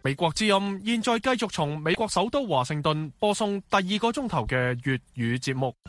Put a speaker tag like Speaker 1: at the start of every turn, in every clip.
Speaker 1: 美國之音現在繼續從美國首都華盛頓播送第2個鐘頭嘅粵語節目。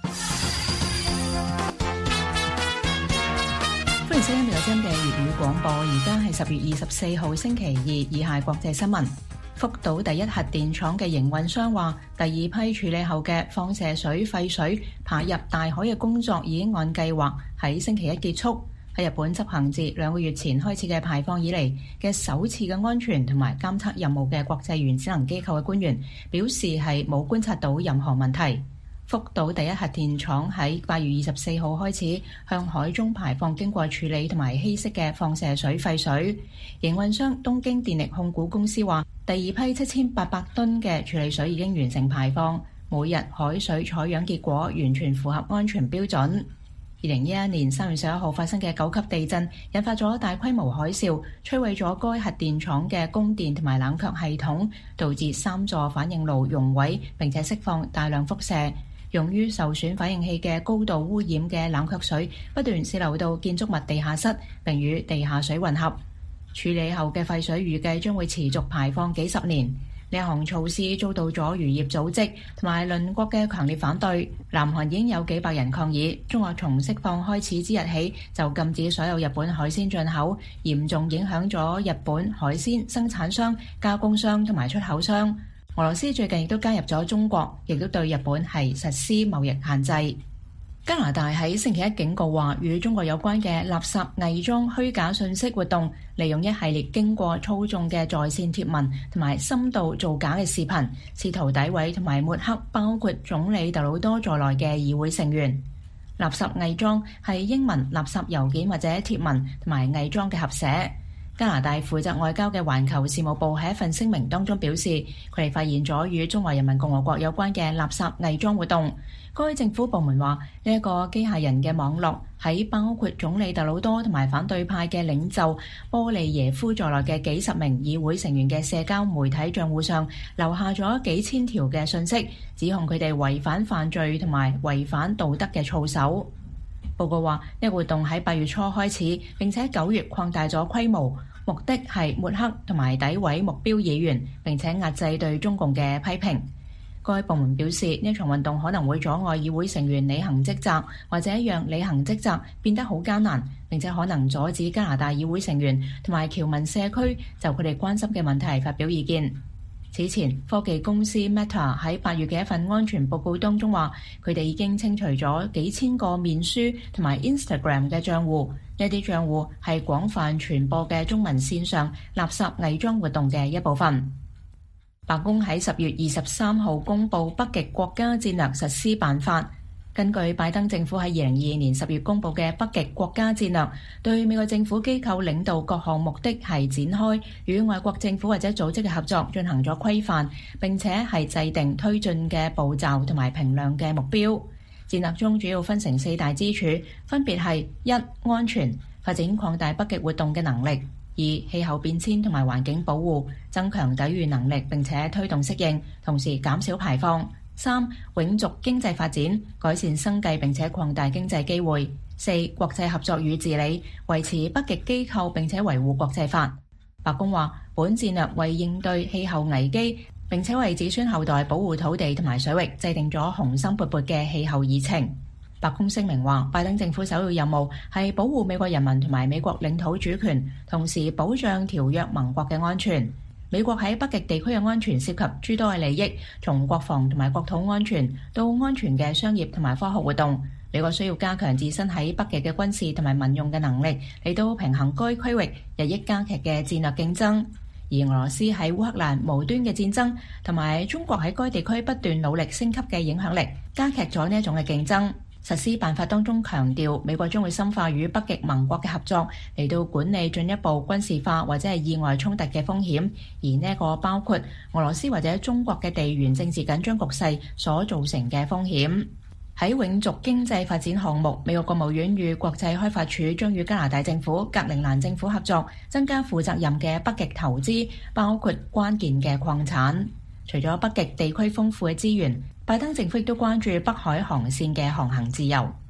Speaker 2: 歡迎收聽美國之音嘅粵語廣播，而家係10月24號星期二，以下國際新聞。福島第一核電廠嘅營運商話，第二批處理後嘅放射水廢水排入大海嘅工作已經按計劃喺星期一結束。喺日本執行自2個月前開始嘅排放以嚟嘅首次嘅安全同埋監測任務嘅國際原子能機構嘅官員表示係冇觀察到任何問題。福島第一核電廠喺8月24號開始向海中排放經過處理同埋稀釋嘅放射水廢水。營運商東京電力控股公司話，第二批7800噸嘅處理水已經完成排放，每日海水採樣結果完全符合安全標準。2011年3月11號發生嘅9級地震引發咗大規模海嘯，摧毀咗該核電廠嘅供電同埋冷卻系統，導致3座反應爐熔毀並且釋放大量輻射。用於受損反應器嘅高度污染嘅冷卻水不斷洩漏到建築物地下室，並與地下水混合。處理後嘅廢水預計將會持續排放幾十年。呢項措施遭到咗漁業組織同埋鄰國嘅強烈反對。南韓已經有幾百人抗議，中國從釋放開始之日起就禁止所有日本海鮮進口，嚴重影響咗日本海鮮生產商、加工商同埋出口商。俄羅斯最近亦都加入咗中國，亦都對日本係實施貿易限制。加拿大喺星期一警告話，與中國有關嘅垃圾偽裝虛假信息活動，利用一系列經過操縱嘅在線貼文同埋深度造假嘅視頻，試圖詆毀同埋抹黑包括總理特魯多在內嘅議會成員。垃圾偽裝係英文垃圾郵件或者貼文同埋偽裝嘅合寫。加拿大負責外交嘅環球事務部喺一份聲明當中表示，佢哋發現咗與中華人民共和國有關嘅垃圾偽裝活動。該政府部門話，呢一個機械人嘅網絡喺包括總理特魯多同埋反對派嘅領袖波利耶夫在內嘅幾十名議會成員嘅社交媒體賬戶上留下咗幾千條嘅信息，指控佢哋違反犯罪同埋違反道德嘅操守。報告話，呢個活動喺8月初開始，並且9月擴大咗規模，目的係抹黑同埋詆毀目標議員，並且壓制對中共嘅批評。該部門表示，呢場運動可能會阻礙議會成員履行職責，或者讓履行職責變得好艱難，並且可能阻止加拿大議會成員同埋僑民社區就佢哋關心嘅問題發表意見。此前，科技公司 Meta 喺8月嘅一份安全報告當中話，佢哋已經清除咗幾千個面書同埋 Instagram 嘅賬戶，呢啲賬戶係廣泛傳播嘅中文線上垃圾偽裝活動嘅一部分。白宮喺10月23號公布北極國家戰略實施辦法。根據拜登政府喺2022年10月公布嘅北極國家戰略，對美國政府機構領導各項目的係展開與外國政府或者組織嘅合作進行咗規範，並且係制定推進嘅步驟同埋評量嘅目標。戰略中主要分成4大支柱，分別係1、安全，發展擴大北極活動嘅能力；2、氣候變遷同埋環境保護，增強抵禦能力並且推動適應，同時減少排放；3、永續經濟發展，改善生計並且擴大經濟機會；4、國際合作與治理，維持北極機構並且維護國際法。白宮話，本戰略為應對氣候危機，並且為子孫後代保護土地同埋水域，制定咗雄心勃勃嘅氣候議程。白宮聲明話，拜登政府首要任務係保護美國人民同埋美國領土主權，同時保障條約盟國嘅安全。美國喺北極地區嘅安全涉及諸多嘅利益，從國防同埋國土安全到安全嘅商業同埋科學活動。美國需要加強自身喺北極嘅軍事同埋民用嘅能力，嚟到平衡該區域日益加劇嘅戰略競爭。而俄羅斯喺烏克蘭無端嘅戰爭，同埋中國喺該地區不斷努力升級嘅影響力，加劇咗呢一種嘅競爭。實施辦法當中強調，美國將會深化與北極盟國嘅合作，嚟到管理進一步軍事化或者係意外衝突嘅風險。而呢個包括俄羅斯或者中國嘅地緣政治緊張局勢所造成嘅風險。喺永續經濟發展項目，美國國務院與國際開發署將與加拿大政府、格陵蘭政府合作，增加負責任嘅北極投資，包括關鍵嘅礦產。除咗北極地區豐富嘅資源，拜登政府亦都關注北海航線嘅航行自由。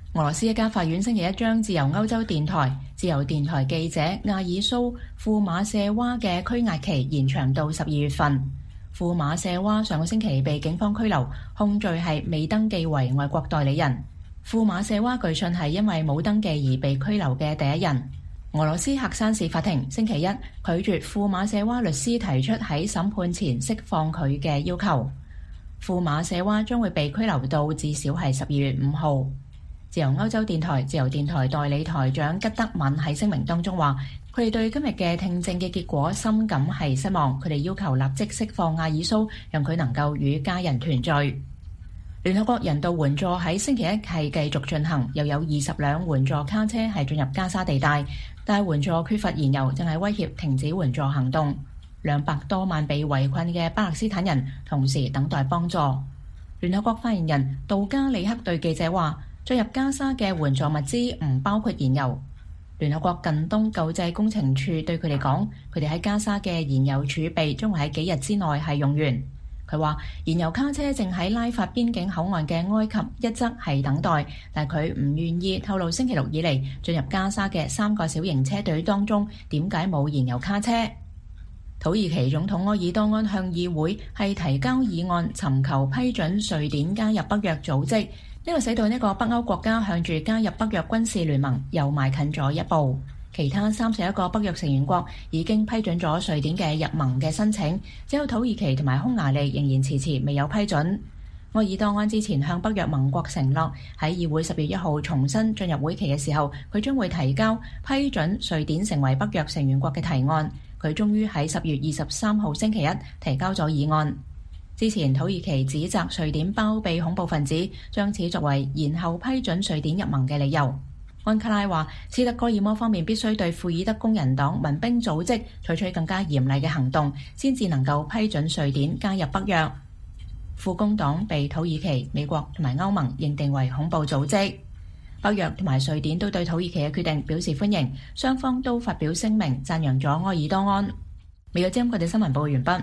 Speaker 2: 俄羅斯一家法院星期一將自由歐洲電台、自由電台記者亞爾蘇·庫馬舍娃嘅拘押期延長到12月份。庫馬舍娃上個星期被警方拘留，控罪係未登記為外國代理人。庫馬舍娃據信係因為冇登記而被拘留嘅第一人。俄羅斯喀山市法庭星期一拒絕庫馬舍娃律師提出喺審判前釋放佢嘅要求。庫馬舍娃將會被拘留到至少係12月5號。自由歐洲電台、自由電台代理台長吉德敏喺聲明當中話，佢哋對今日嘅聽證嘅結果深感係失望，佢哋要求立即釋放亞爾蘇，讓佢能夠與家人團聚。聯合國人道援助喺星期一係繼續進行，又有20輛援助卡車係進入加沙地帶，但係援助缺乏燃油，正係威脅停止援助行動。200多萬被圍困嘅巴勒斯坦人同時等待幫助。聯合國發言人杜加里克對記者話，進入加沙嘅援助物資唔包括燃油。聯合國近東救濟工程處對佢哋講，佢哋喺加沙嘅燃油儲備將會喺幾日之內係用完。佢話燃油卡車正喺拉法邊境口岸嘅埃及一側係等待，但佢唔願意透露星期六以嚟進入加沙嘅3個小型車隊當中點解冇燃油卡車。土耳其總統埃爾多安向議會係提交議案，尋求批准瑞典加入北約組織。呢個使到呢個北歐國家向住加入北約軍事聯盟又邁近咗一步。其他31個北約成員國已經批准咗瑞典嘅入盟嘅申請，只有土耳其同埋匈牙利仍然遲遲未有批准。埃爾多安之前向北約盟國承諾，喺議會10月1號重新進入會期嘅時候，佢將會提交批准瑞典成為北約成員國嘅提案。佢終於喺10月23號星期一提交咗議案。之前土耳其指責瑞典包庇恐怖分子，將此作為延後批准瑞典入盟嘅理由。安卡拉話，斯德哥爾摩方面必須對庫爾德工人黨民兵組織採取更加嚴厲嘅行動，先至能夠批准瑞典加入北約。庫工黨被土耳其、美國同埋歐盟認定為恐怖組織。北約同埋瑞典都對土耳其嘅決定表示歡迎，雙方都發表聲明讚揚咗埃爾多安。美國之音國際新聞報告完畢。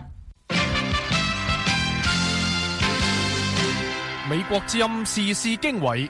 Speaker 1: 美國之音時事經緯，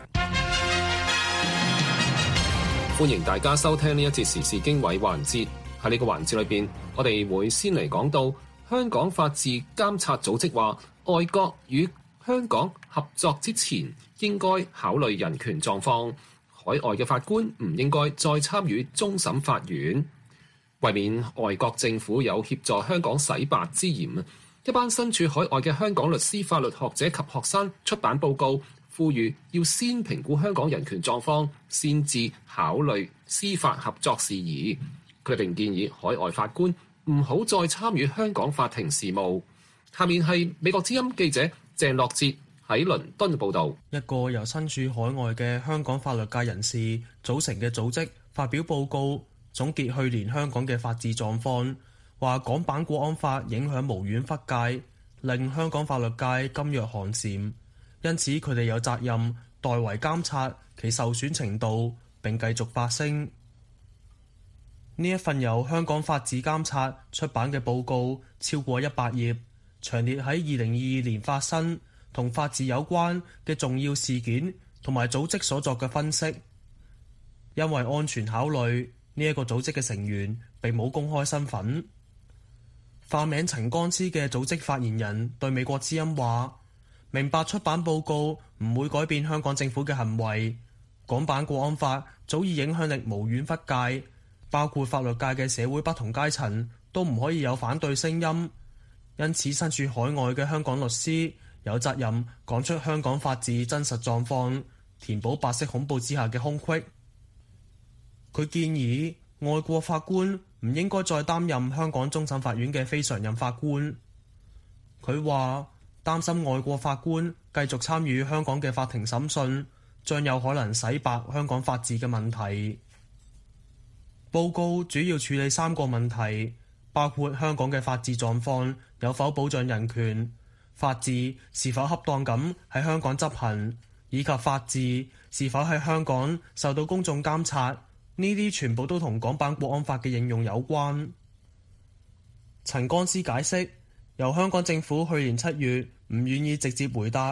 Speaker 3: 歡迎大家收聽呢一節時事經緯環節。喺呢個環節裏邊，我哋會先嚟講到香港法治監察組織話，外國與香港合作之前，應該考慮人權狀況。海外嘅法官唔應該再參與終審法院。為免外國政府有協助香港洗白之嫌，一班身處海外嘅香港律師、法律學者及學生出版報告，呼籲要先評估香港人權狀況，先至考慮司法合作事宜。佢哋並建議海外法官唔好再參與香港法庭事務。下面係美國之音記者鄭樂哲喺倫敦嘅報導。
Speaker 4: 一個由身處海外嘅香港法律界人士組成嘅組織發表報告，總結去年香港嘅法治狀況，話港版國安法影響無遠弗屆，令香港法律界噤若寒蟬，因此佢哋有責任代為監察其受損程度，並繼續發聲。呢一份由香港法治監察出版嘅報告超過100頁，詳列喺2022年發生同法治有關嘅重要事件同埋組織所作嘅分析。因為安全考慮，呢一個組織嘅成員並冇公開身份。化名陳光之嘅組織發言人對美國之音話，明白出版報告唔會改變香港政府嘅行為，港版國安法早已影響力無遠弗屆，包括法律界嘅社會不同階層都唔可以有反對聲音。因此身處海外嘅香港律師有責任講出香港法治真實狀況，填補白色恐怖之下嘅空隙。佢建議外國法官唔應該再擔任香港終審法院嘅非常任法官。佢話擔心外國法官繼續參與香港嘅法庭審訊，將有可能洗白香港法治嘅問題。報告主要處理3個問題，包括香港嘅法治狀況有否保障人權，法治是否恰當咁喺香港執行，以及法治是否喺香港受到公眾監察。呢啲全部都同港版國安法嘅應用有關。陳光之解釋，由香港政府去年7月唔願意直接回答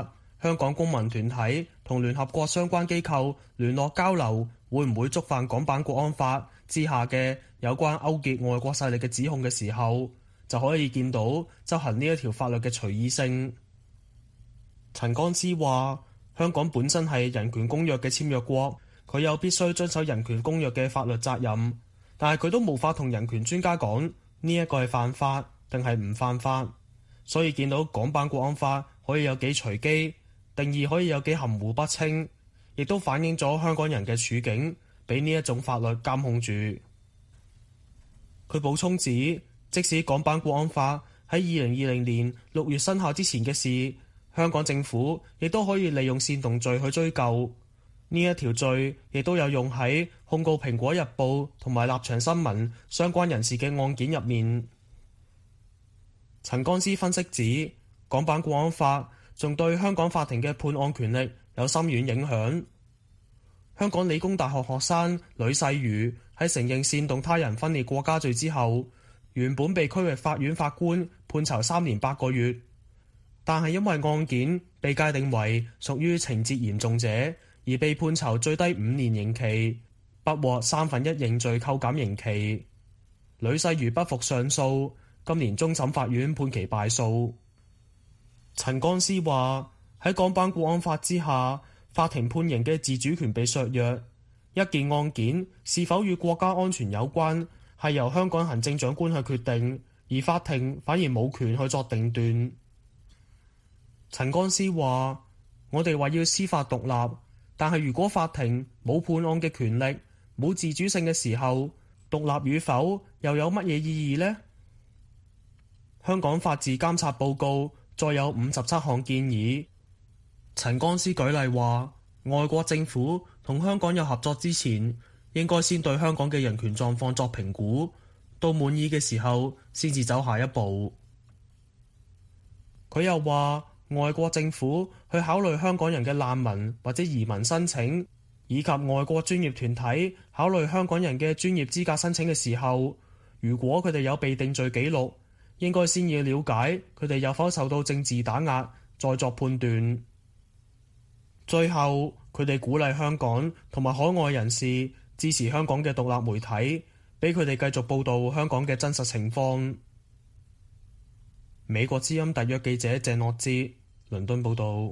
Speaker 4: 香港公民團體同聯合國相關機構聯絡交流，會唔會觸犯港版國安法之下嘅有關勾結外國勢力嘅指控嘅時候，就可以見到執行呢一條法律嘅隨意性。陳剛之話：香港本身係人權公約嘅簽約國，佢有必須遵守人權公約嘅法律責任，但係佢都無法同人權專家講呢一個係犯法定係唔犯法。所以見到港版國安法可以有幾隨機，定義可以有幾含糊不清，亦都反映咗香港人嘅處境俾呢一種法律監控住。佢補充指，即使港版國安法喺2020年6月生效之前嘅事，香港政府亦都可以利用煽動罪去追究。呢一條罪亦都有用喺控告蘋果日報同埋立場新聞相關人士嘅案件入面。陳剛之分析指，港版國安法仲對香港法庭嘅判案權力有深遠影響。香港理工大學學生呂世瑜喺承認煽動他人分裂國家罪之後，原本被區域法院法官判囚3年8個月，但係因為案件被界定為屬於情節嚴重者，而被判囚最低5年刑期，不獲1/3認罪扣減刑期。呂世瑜不服上訴，今年終審法院判其敗訴。陳剛思話：喺港版國安法之下，法庭判刑嘅自主權被削弱，一件案件是否與國家安全有關，係由香港行政長官去決定，而法庭反而冇權去作定斷。陳剛思話：我哋話要司法獨立，但係如果法庭冇判案嘅權力，冇自主性嘅時候，獨立與否又有乜嘢意義呢？香港法治監察報告再有57項建議。陳剛思舉例話，外國政府同香港有合作之前，應該先對香港嘅人權狀況作評估，到滿意嘅時候先至走下一步。佢又話，外國政府去考慮香港人嘅難民或者移民申請，以及外國專業團體考慮香港人嘅專業資格申請嘅時候，如果佢哋有被定罪記錄，應該先要了解佢哋有否受到政治打壓，再作判斷。最後，佢哋鼓勵香港同埋海外人士支持香港嘅獨立媒體，俾佢哋繼續報導香港嘅真實情況。美國之音特約記者鄭樂之，倫敦報導。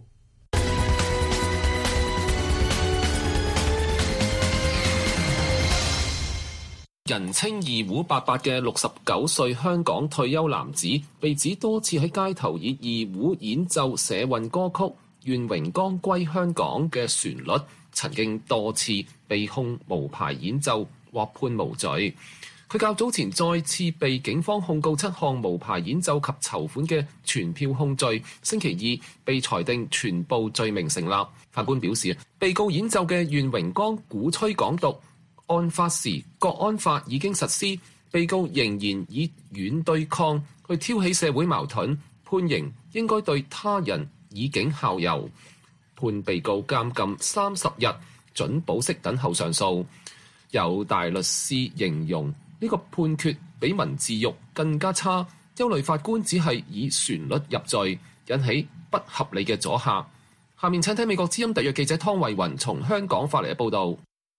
Speaker 3: 人稱二胡伯伯嘅69歲香港退休男子，被指多次喺街頭以二胡演奏社運歌曲《願榮光歸香港》嘅旋律，曾經多次被控無牌演奏，獲判無罪。佢較早前再次被警方控告7項無牌演奏及籌款嘅傳票控罪，星期二被裁定全部罪名成立。法官表示，被告演奏嘅《願榮光》鼓吹港獨。案發時，國安法已經實施，被告仍然以軟對抗去挑起社會矛盾，判刑應該對他人以儆效尤，判被告監禁30日，准保釋等候上訴。有大律師形容呢個判決比文字獄更加差，憂慮法官只係以旋律入罪，引起不合理嘅阻嚇。下面請睇美國之音特約記者湯慧雲從香港發嚟嘅報導。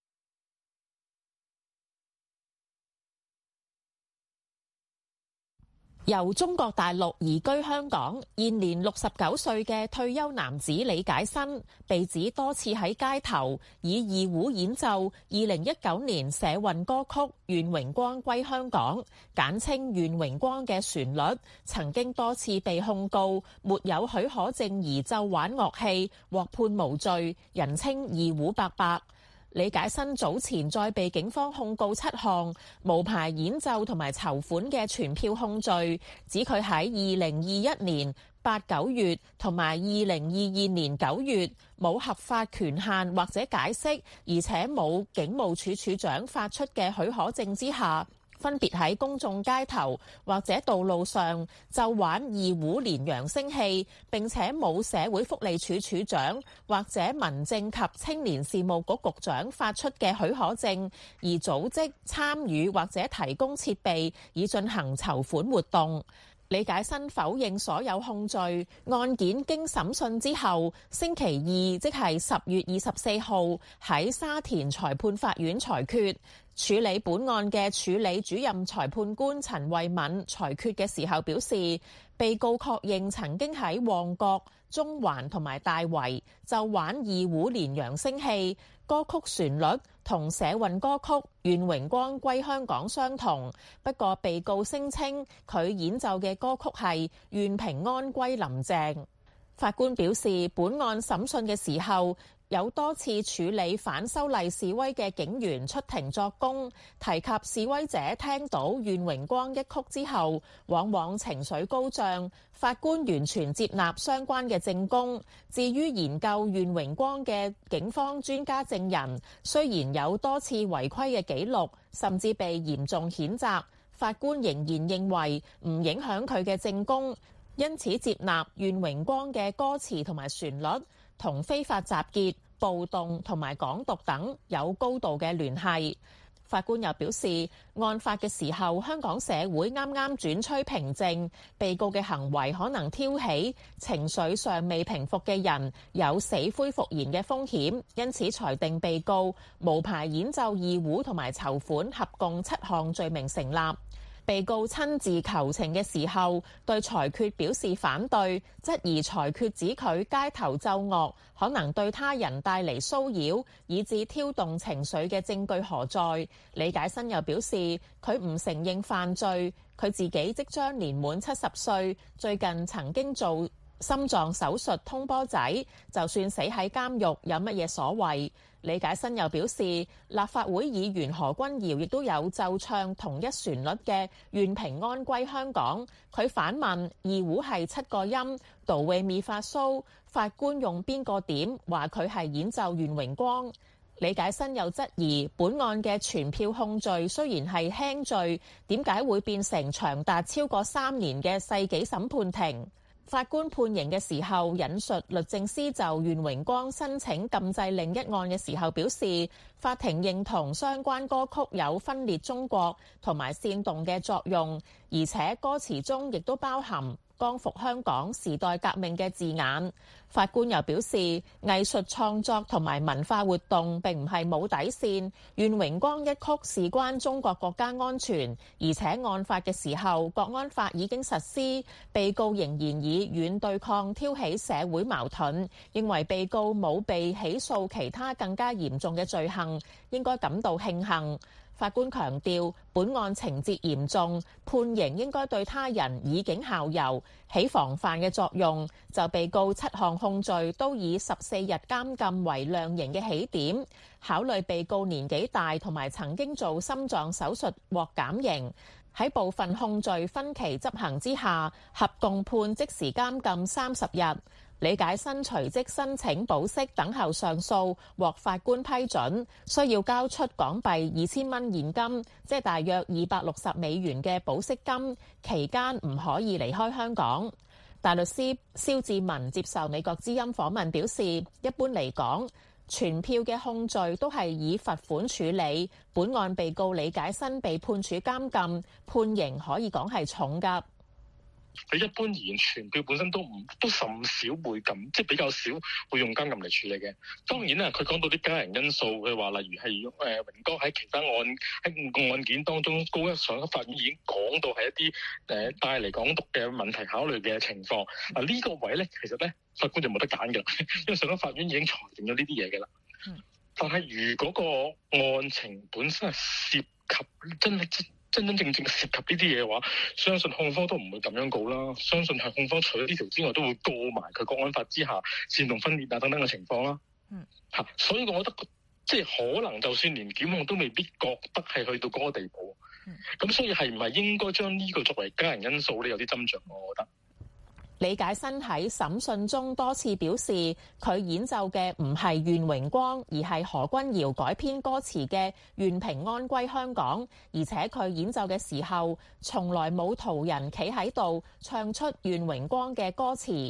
Speaker 5: 由中國大陸移居香港，現年69歲嘅退休男子李解新，被指多次喺街頭以二胡演奏2019年社運歌曲《願榮光歸香港》，簡稱《願榮光》嘅旋律，曾經多次被控告沒有許可證而奏玩樂器，獲判無罪，人稱二胡伯伯。李解新早前再被警方控告7項無牌演奏同埋籌款嘅傳票控罪，指佢喺2021年8、9月同埋2022年9月冇合法權限或者解釋，而且冇警務處處長發出嘅許可證之下，分別喺公眾街頭或者道路上奏玩二胡連揚聲器，並且冇社會福利署署長或者民政及青年事務局局長發出嘅許可證，而組織參與或者提供設備以進行籌款活動。 李解新否認所有控罪，案件經審訊之後，星期二即係10月24號喺沙田裁判法院裁決。處理本案嘅處理主任裁判官陳慧敏裁決嘅時候表示，被告確認曾經喺旺角、中環同埋大圍就玩二胡連揚聲器，歌曲旋律同社運歌曲《願榮光歸香港》相同，不過被告聲稱佢演奏嘅歌曲係《願平安歸林鄭》。法官表示，本案審訊嘅時候，有多次處理反修例示威嘅警員出庭作供，提及示威者聽到《願榮光》一曲之後，往往情緒高漲。法官完全接納相關嘅證供。至於研究《願榮光》嘅警方專家證人，雖然有多次違規嘅記錄，甚至被嚴重譴責，法官仍然認為唔影響佢嘅證供，因此接納《願榮光》嘅歌詞同埋旋律同非法集結、暴動同埋港獨等有高度嘅聯繫。法官又表示，案發嘅時候，香港社會啱啱轉趨平靜，被告嘅行為可能挑起情緒尚未平復嘅人有死灰復燃嘅風險，因此裁定被告無牌演奏二胡同埋籌款合共7項罪名成立。被告親自求情嘅時候，對裁決表示反對，質疑裁決指佢街頭奏樂可能對他人帶嚟騷擾，以致挑動情緒嘅證據何在？李解新又表示，佢唔承認犯罪，佢自己即將年滿70歲，最近曾經做心臟手術通波仔，就算死喺監獄有乜嘢所謂？李解新又表示，立法會議員何君堯亦都有奏唱同一旋律嘅《願平安歸香港》。佢反問二胡係7個音，哆唻咪發蘇，法官用邊個點話佢係演奏《願榮光》？李解新又質疑本案嘅傳票控罪雖然係輕罪，點解會變成長達超過3年嘅世紀審判庭？法官判刑嘅時候引述律政司就願榮光申請禁制令一案嘅時候表示，法庭認同相關歌曲有分裂中國同埋煽動嘅作用，而且歌詞中亦都包含光復香港、時代革命嘅字眼。法官又表示，藝術創作同埋文化活動並唔係冇底線，願榮光一曲事關中國國家安全，而且案發嘅時候國安法已經實施，被告仍然以軟對抗挑起社會矛盾，認為被告冇被起訴其他更加嚴重嘅罪行，應該感到慶幸。法官強調，本案情節嚴重，判刑應該對他人以儆效尤，起防範嘅作用。就被告7項控罪都以14日監禁為量刑嘅起點，考慮被告年紀大同埋曾經做心臟手術獲減刑，喺部分控罪分期執行之下，合共判即時監禁30日。李解新隨即申請保釋等候上訴，獲法官批准，需要交出港幣2000蚊現金，即係大約260美元嘅保釋金，期間唔可以離開香港。大律師蕭志文接受美國之音訪問表示，一般嚟講，傳票嘅控罪都係以罰款處理，本案被告李解新被判處監禁，判刑可以講係重㗎。
Speaker 6: 佢一般而言，傳票本身都甚少會咁，即係比較少會用監禁嚟處理嘅。當然啦，佢講到啲加人因素，佢話例如係榮光喺其他案件當中，高一上級法院已經講到係一啲帶嚟港獨嘅問題考慮嘅情況。呢個位咧，其實咧法官就冇得揀嘅啦，因為上級法院已經裁定咗呢啲嘢嘅啦。但係如果個案情本身係涉及真正涉及呢啲嘢嘅話，相信控方都唔會咁樣告啦。相信係控方除咗呢條之外，都會告埋佢國安法之下煽動分裂啊等等嘅情況啦。所以我覺得即係可能就算連檢控都未必覺得係去到嗰個地步。咁所以係唔係應該將呢個作為加人因素咧？有啲斟酌，我覺得。
Speaker 5: 李解新喺審訊中多次表示，佢演奏嘅唔係願榮光，而係何君堯改編歌詞嘅願平安歸香港，而且佢演奏嘅時候從來冇途人企喺度唱出願榮光嘅歌詞。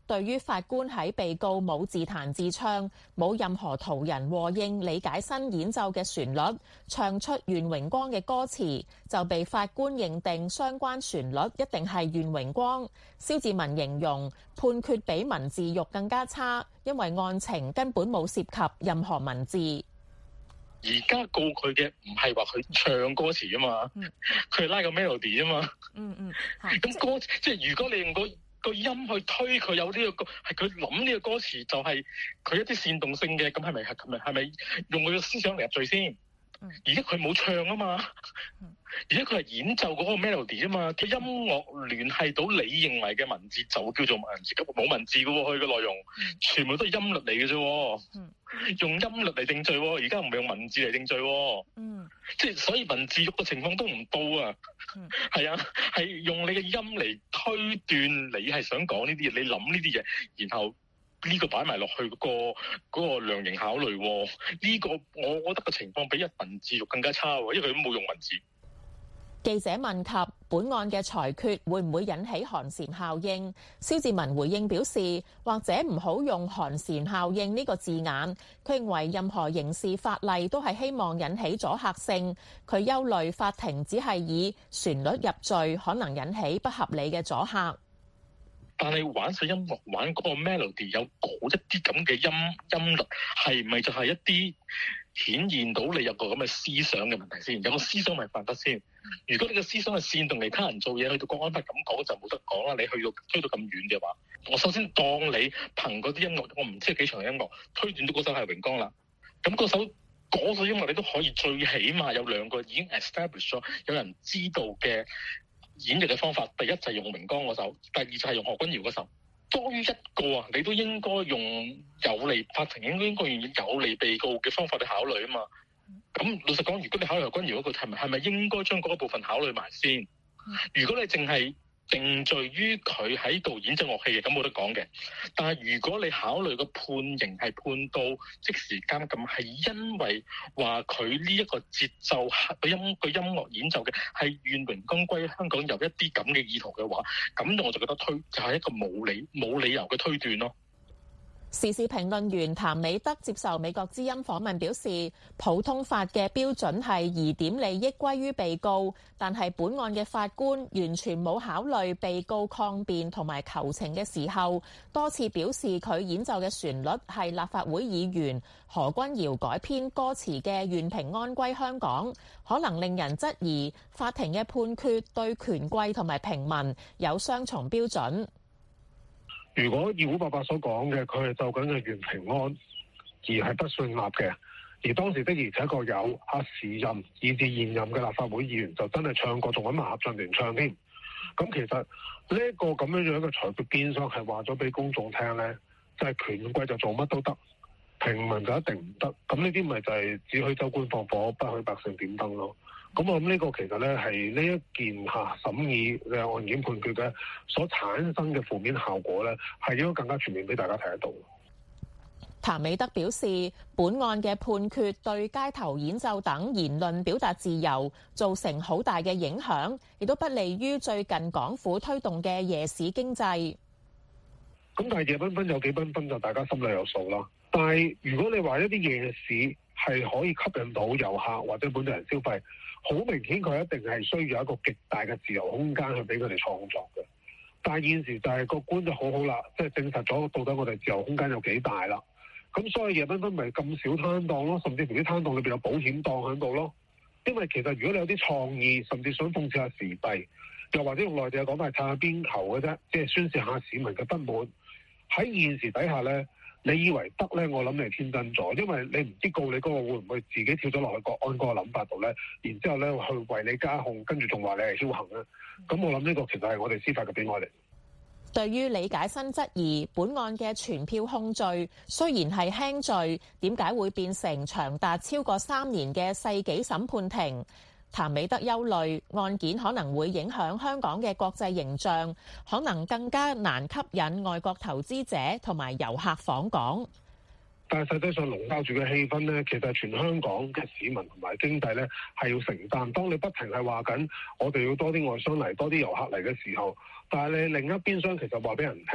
Speaker 5: 對於法官喺被告冇自彈自唱、冇任何途人和應李解新演奏嘅旋律，唱出願榮光嘅歌詞，就被法官認定相關旋律一定係願榮光。蕭志文形容判決比文字獄更加差，因為案情根本冇涉及任何文字。
Speaker 6: 而家告佢嘅唔係話佢唱歌詞啊嘛，佢係拉個 melody 啊嘛。咁歌即係如果你用個音去推佢有呢個歌，係佢諗呢個歌詞就係佢一啲煽動性嘅，咁係咪用佢嘅思想嚟入罪先？而家佢冇唱啊嘛，而家佢係演奏嗰個 melody 啊嘛，佢音樂聯繫到你認為嘅文字就叫做文字，冇文字嘅喎，佢嘅內容全部都係音律嚟嘅啫，用音律嚟定罪，而家唔係用文字嚟定罪，即係所以文字獄嘅情況都唔到啊，係啊，係用你嘅音嚟推斷你係想講呢啲嘢，你諗呢啲嘢，然後呢個擺埋落去嗰個量刑考慮，呢個我覺得個情況比一文字獄更加差，因為佢都冇用文字。
Speaker 5: 記者問及本案嘅裁決會唔會引起寒蟬效應，蕭志文回應表示，或者唔好用寒蟬效應呢個字眼，佢認為任何刑事法例都係希望引起阻嚇性，佢憂慮法庭只係以旋律入罪，可能引起不合理嘅阻嚇。
Speaker 6: 但係玩首音樂，玩嗰個 melody 有嗰一啲咁嘅音律，係咪就係一啲顯現到你有個咁嘅思想嘅問題先？有個思想咪犯得先？如果你個思想係煽動其他人做嘢，去到國安法咁講就冇得講啦。你去到推到咁遠嘅話，我首先當你憑嗰啲音樂，我唔知幾長嘅音樂推斷到嗰首係榮光啦。咁嗰首音樂你都可以最起碼有兩個已經 establish 咗，有人知道嘅演繹嘅方法，第一就係用榮光嗰首，第二就係用何君堯嗰首。多於一個啊，你都應該用有利法庭應該用有利被告嘅方法去考慮啊嘛。咁老實講，如果你考慮何君堯嗰個係咪應該將嗰一部分考慮埋先？如果你淨係定罪於佢喺度演奏樂器嘅，咁冇得講嘅。但係如果你考慮個判刑係判到即時監禁，係因為話佢呢一個節奏個音樂演奏嘅係願榮光歸香港，有一啲咁嘅意圖嘅話，咁我就覺得就係一個冇理由嘅推斷咯。
Speaker 5: 時事評論員譚美德接受美國之音訪問表示，普通法嘅標準係疑點利益歸於被告，但係本案嘅法官完全冇考慮被告抗辯同埋求情嘅時候，多次表示佢演奏嘅旋律係立法會議員何君堯改編歌詞嘅願平安歸香港，可能令人質疑法庭嘅判決對權貴同埋平民有雙重標準。
Speaker 7: 如果二胡伯伯所講嘅，佢係奏緊嘅願平安，而係不信納嘅，而當時的而且確有時任以至現任嘅立法會議員就真係唱過，仲揾埋合唱團唱添。咁其實呢一個咁樣嘅裁決，變相係話咗俾公眾聽咧，就係權貴就做乜都得，平民就一定唔得。咁呢啲咪就係只許州官放火，不許百姓點燈咯。咁我諗呢個其實咧係呢一件審議嘅案件判決嘅所產生嘅負面效果咧，係應該更加全面俾大家睇得到。
Speaker 5: 譚美德表示，本案嘅判決對街頭演奏等言論表達自由造成好大嘅影響，亦都不利於最近港府推動嘅夜市經濟。
Speaker 7: 咁但係夜繽紛有幾繽紛就大家心裏有數啦。但係如果你話一啲夜市係可以吸引到遊客或者本地人消費，好明顯佢一定係需要一個極大嘅自由空間去俾佢哋創作嘅。但係現時就係個官就好好啦，即係證實咗到底我哋自由空間有幾大啦。咁所以夜繽紛咪咁少攤檔咯，甚至乎啲攤檔裏邊有保險檔喺度咯。因為其實如果你有啲創意，甚至想諷刺下時弊，又或者用內地嘅講法係擦下邊球嘅啫，即係宣泄下市民嘅不滿。喺現時底下咧，你以為得咧？我諗你係天真咗，因為你唔知告你嗰個會唔會自己跳咗落去國安嗰個諗法度咧，然之後咧去為你加控，跟住仲話你係僥倖咧。咁我諗呢個其實係我哋司法嘅悲哀嚟。
Speaker 5: 對於李解新質疑本案嘅傳票控罪雖然係輕罪，點解會變成長達超過3年嘅世紀審判庭？譚美德憂慮案件可能會影響香港嘅國際形象，可能更加難吸引外國投資者同埋遊客訪港。
Speaker 7: 但係實際上籠罩住嘅氣氛咧，其實全香港嘅市民同埋經濟咧係要承擔。當你不停係話緊我哋要多啲外商嚟、多啲遊客嚟嘅時候，但係你另一邊廂其實話俾人聽，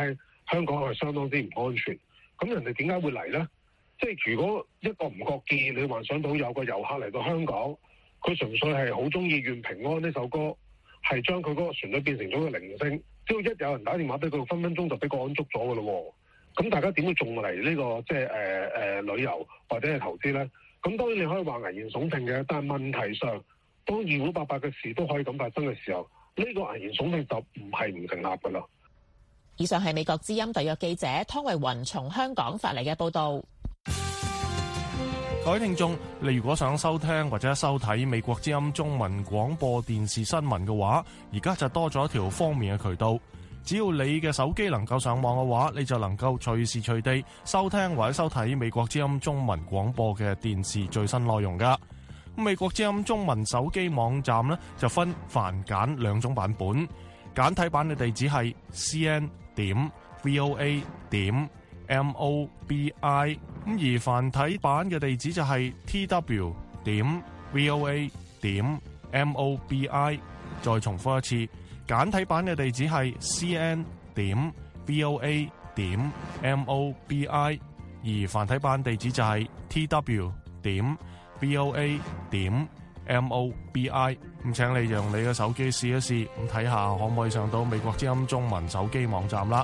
Speaker 7: 香港係相當之唔安全。咁人哋點解會嚟呢？即係如果一個唔覺意，你幻想到有個遊客嚟到香港，佢純粹係好中意《願平安》呢首歌，係將佢嗰個旋律變成咗個鈴聲。只要一有人打電話俾佢，分分鐘就俾國安捉咗㗎咯。咁大家點會仲嚟呢個即係旅遊或者係投資呢？咁當然你可以話危言聳聽嘅，但係問題上，當二虎八八嘅事都可以咁發生嘅時候，呢個危言聳聽就唔係唔成立㗎啦。
Speaker 5: 以上係美國之音特約記者湯慧雲從香港發嚟嘅報導。
Speaker 1: 各位聽眾，你如果想收聽或者收睇美國之音中文廣播電視新聞嘅話，而家就多咗一條方便嘅渠道。只要你嘅手機能夠上網嘅話，你就能夠隨時隨地收聽或者收睇美國之音中文廣播嘅電視最新內容㗎。美國之音中文手機網站呢，就分繁簡兩種版本，簡體版嘅地址係 cn.voa.mobi， 而繁體版嘅地址就係 tw.voa.mobi。 再重複一次，簡體版嘅地址係 cn.voa.mobi， 而繁體版地址就係 tw.voa.mobi。 咁請你用你嘅手機試一試，咁睇下可唔可以上到美國之音中文手機網站啦。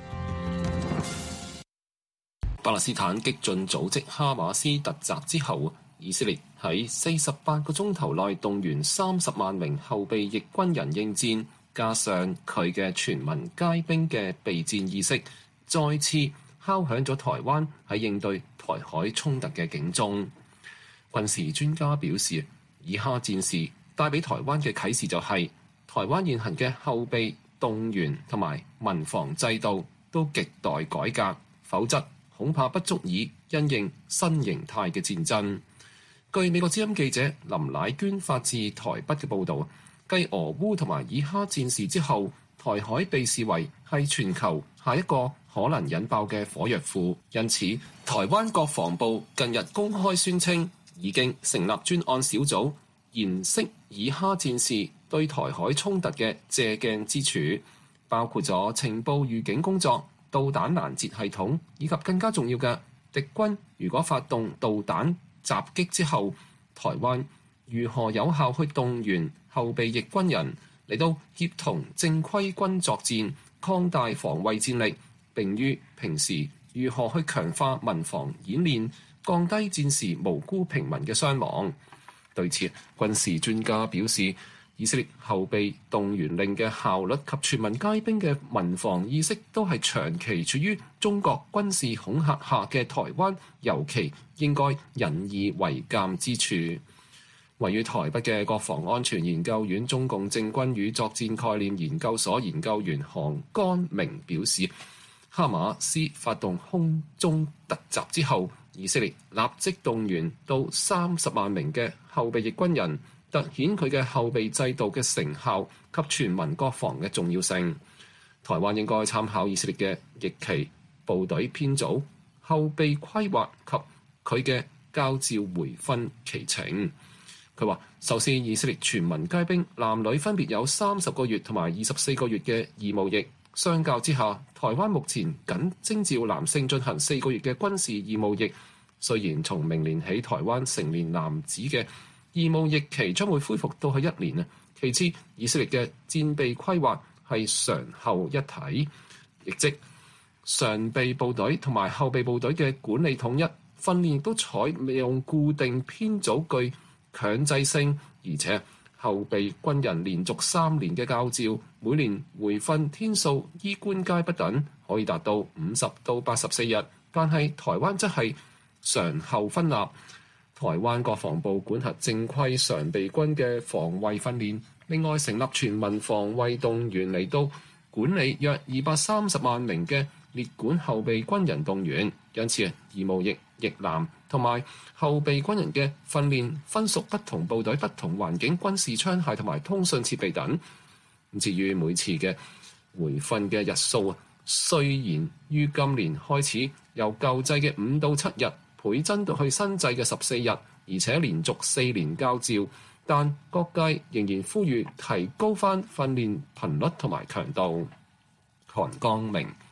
Speaker 3: 巴勒斯坦激進組織哈馬斯突襲之後，以色列喺48個鐘頭內動員30萬名後備役軍人應戰，加上佢嘅全民皆兵嘅備戰意識，再次敲響咗台灣喺應對台海衝突嘅警鐘。軍事專家表示，以哈戰事帶俾台灣嘅啟示就係，台灣現行嘅後備動員同埋民防制度都亟待改革，否則恐怕不足以因應新形態嘅戰爭。據美國之音記者林乃娟發自台北嘅報導，繼俄烏同埋以哈戰事之後，台海被視為係全球下一個可能引爆嘅火藥庫，因此台灣國防部近日公開宣稱，已經成立專案小組，研析以哈戰事對台海衝突嘅借鏡之處，包括咗情報預警工作、導彈攔截系統，以及更加重要嘅敵軍如果發動導彈襲擊之後，台灣如何有效去動員後備役軍人嚟到協同正規軍作戰，擴大防衛戰力，並於平時如何去強化民防演練，降低戰時無辜平民嘅傷亡。對此，軍事專家表示，以色列後備動員令嘅效率及全民皆兵嘅民防意識都係長期處於中國軍事恐嚇下嘅台灣，尤其應該引以為鑑之處。位於台北嘅國防安全研究院中共政軍與作戰概念研究所研究員韓干明表示，哈馬斯發動空中突襲之後，以色列立即動員到30萬名嘅後備役軍人，凸顯佢嘅後備制度嘅成效及全民國防嘅重要性。台灣應該參考以色列嘅役期、部隊編組、後備規劃及佢嘅交召回分期程。佢話，首先以色列全民皆兵，男女分別有30個月同埋24個月嘅義務役。相較之下，台灣目前僅徵召男性進行4個月嘅軍事義務役。雖然從明年起，台灣成年男子嘅義務役期將會恢復到去1年啊。其次，以色列嘅戰備規劃係常後一體，亦即常備部隊同埋後備部隊嘅管理統一，訓練亦都採用固定編組具強制性，而且後備軍人連續3年嘅教召，每年回訓天數依官階不等，可以達到50到84日。但係台灣則係常後分立，台灣國防部管轄正規常備軍嘅防衛訓練，另外成立全民防衛動員嚟到管理約230萬名嘅列管後備軍人動員，因此義務役役男同埋後備軍人嘅訓練分屬不同部隊、不同環境、軍事槍械同埋通訊設備等。至於每次嘅回訓嘅日數，雖然於今年開始由舊制嘅5到7日倍增到去新制嘅14日，而且連續4年交召，但各界仍然呼籲提高翻訓練頻率同埋強度。韓江明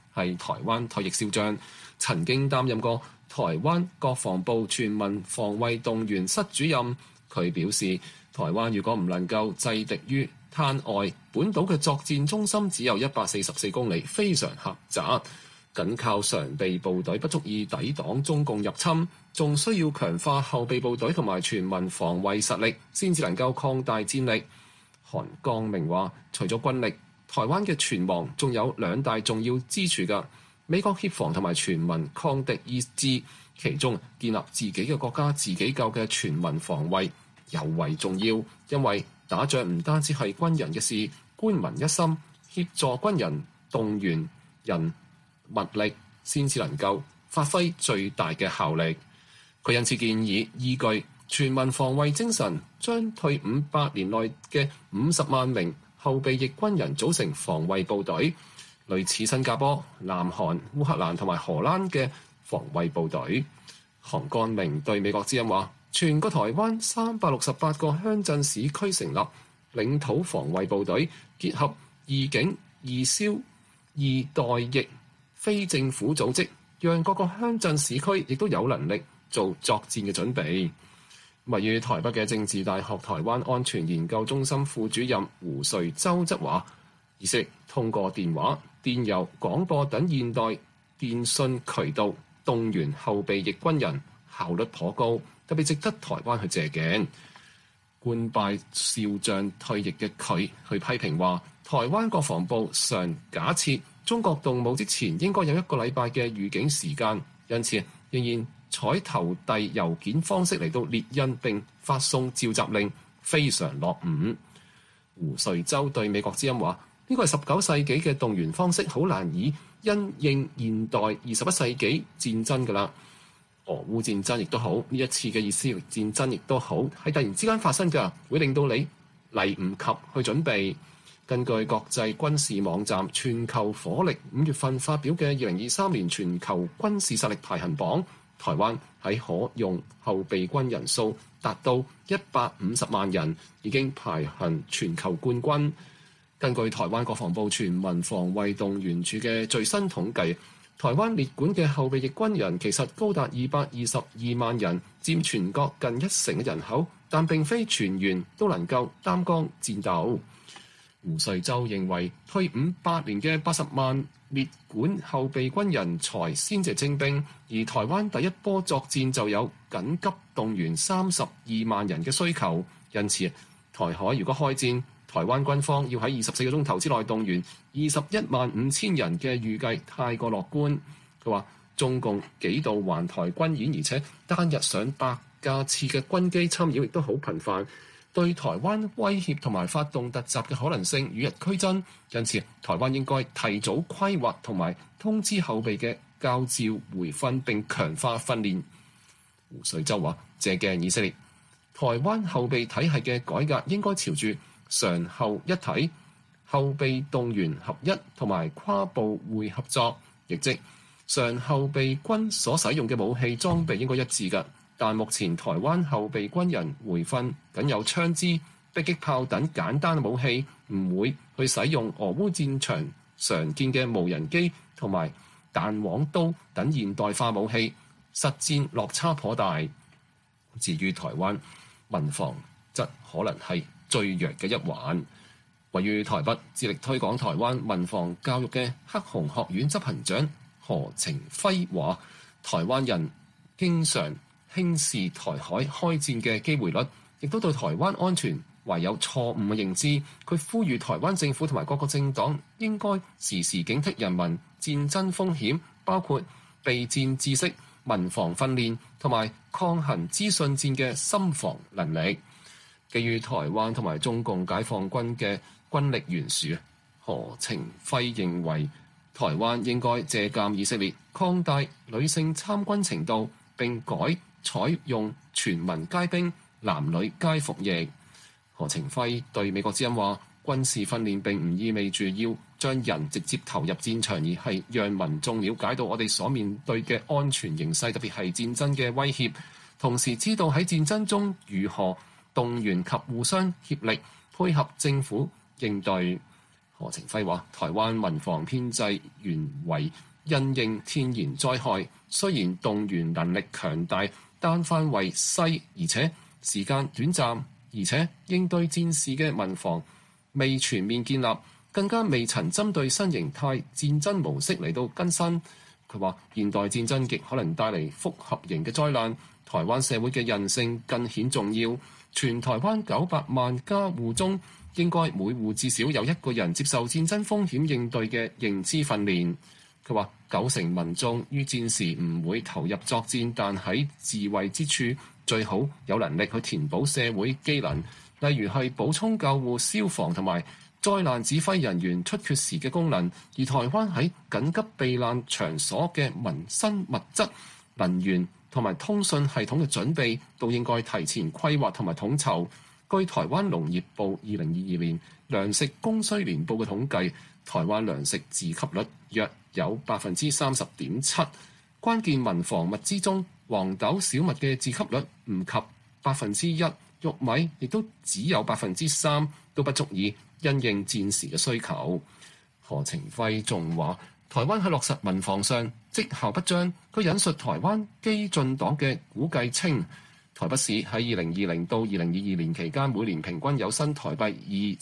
Speaker 3: 係台灣退役少將，曾經擔任過台灣國防部全民防衛動員室主任。佢表示，台灣如果唔能夠制敵於灘外，本島嘅作戰中心只有144公里，非常狹窄，僅靠常備部隊不足以抵擋中共入侵，仲需要強化後備部隊同埋全民防衛實力，先至能夠擴大戰力。韓江明話，除咗軍力，台灣嘅存亡仲有兩大重要支柱㗎，美國協防同埋全民抗敵意志，其中建立自己嘅國家自己救嘅全民防衛尤為重要，因為打仗唔單止係軍人嘅事，官民一心協助軍人動員人物力，先至能夠發揮最大嘅效力。佢因此建議依據全民防衛精神，將退伍8年內嘅50萬名後備役軍人組成防衛部隊，類似新加坡、南韓、烏克蘭同埋荷蘭嘅防衛部隊。韓幹明對美國之音話，全個台灣368個鄉鎮市區成立領土防衛部隊，結合義警、義消、義代役非政府組織，讓各個鄉鎮市區亦都有能力做作戰嘅準備。位於台北嘅政治大學台灣安全研究中心副主任胡瑞洲則話，以色列通過電話、電郵、廣播等現代電訊渠道動員後備役軍人，效率頗高，特別值得台灣去借鏡。官拜少將退役嘅佢去批評話，台灣國防部常假設中國動武之前應該有1個禮拜嘅預警時間，因此仍然採投遞郵件方式嚟到列印並發送召集令，非常落伍。胡瑞洲對美國之音話，呢個係19世紀嘅動員方式，好難以因應現代21世紀戰爭㗎啦。俄烏戰爭亦都好，呢一次嘅以色列戰爭亦都好，係突然之間發生㗎，會令到你嚟唔及去準備。根據國際軍事網站全球火力5月份發表嘅2023年全球軍事實力排行榜，台灣喺可用後備軍人數達到150萬人，已經排行全球冠軍。根據台灣國防部全民防衛動員處嘅最新統計，台灣列管嘅後備役軍人其實高達222萬人，佔全國近1成嘅人口，但並非全員都能夠擔綱戰鬥。胡瑞洲認為，退伍8年嘅80萬列管後備軍人才先至徵兵，而台灣第一波作戰就有緊急動員32萬人嘅需求，因此台海如果開戰，台灣軍方要喺24個鐘頭之內動員21萬5千人嘅預計太過樂觀。佢話中共幾度環台軍演，而且單日上100架次嘅軍機侵擾亦都好頻繁，對台灣威脅同埋發動突襲嘅可能性與日俱增，因此台灣應該提早規劃同埋通知後備嘅教召回訓並強化訓練。胡瑞洲話，借鏡以色列，台灣後備體系嘅改革應該朝住常後一體、後備動員合一同埋跨部會合作，亦即常後備軍所使用嘅武器裝備應該一致㗎。但目前台灣後備軍人回訓僅有槍支、迫擊炮等簡單嘅武器，唔會去使用俄烏戰場常見嘅無人機同埋彈簧刀等現代化武器，實戰落差頗大。至於台灣民防，則可能係最弱嘅一環。位於台北致力推廣台灣民防教育嘅黑熊學院執行長何晴輝話，台灣人經常輕視台海開戰嘅機會率，亦都對台灣安全懷有錯誤嘅認知。佢呼籲台灣政府同埋各個政黨應該時時警惕人民戰爭風險，包括備戰知識、民防訓練同埋抗衡資訊戰嘅心防能力。基於台灣同埋中共解放軍嘅軍力懸殊，何晴輝認為台灣應該借鑑以色列，擴大女性參軍程度，並改採用全民皆兵、男女皆服役。何晴輝對美國之音話，軍事訓練並唔意味住要將人直接投入戰場，而係讓民眾了解到我哋所面對嘅安全形勢，特別係戰爭嘅威脅，同時知道喺戰爭中如何動員及互相協力配合政府應對。何晴輝話，台灣民防編制原為因應天然災害，雖然動員能力強大，但範圍細，而且時間短暫，而且應對戰事嘅民防未全面建立，更加未曾針對新形態戰爭模式嚟到更新。佢話現代戰爭極可能帶嚟複合型嘅災難，台灣社會嘅韌性更顯重要。全台灣900萬家戶中，應該每戶至少有1個人接受戰爭風險應對嘅認知訓練。佢話90%民眾於戰時唔會投入作戰，但喺自衛之處最好有能力去填補社會機能，例如係補充救護、消防同埋災難指揮人員出缺時嘅功能。而台灣喺緊急避難場所嘅民生物質、能源同埋通訊系統嘅準備，都應該提前規劃同埋統籌。據台灣農業部2022年糧食供需年報嘅統計，台灣糧食自給率約有 30.7%， 關鍵民防物資中，黃豆、小麥嘅自給率唔及 1%， 玉米亦都只有 3%， 都不足以因應戰時嘅需求。何程輝仲話，台灣喺落實民防上績效不彰。佢引述台灣基進黨嘅估計稱，台北市喺2020到2022年期間，每年平均有新台幣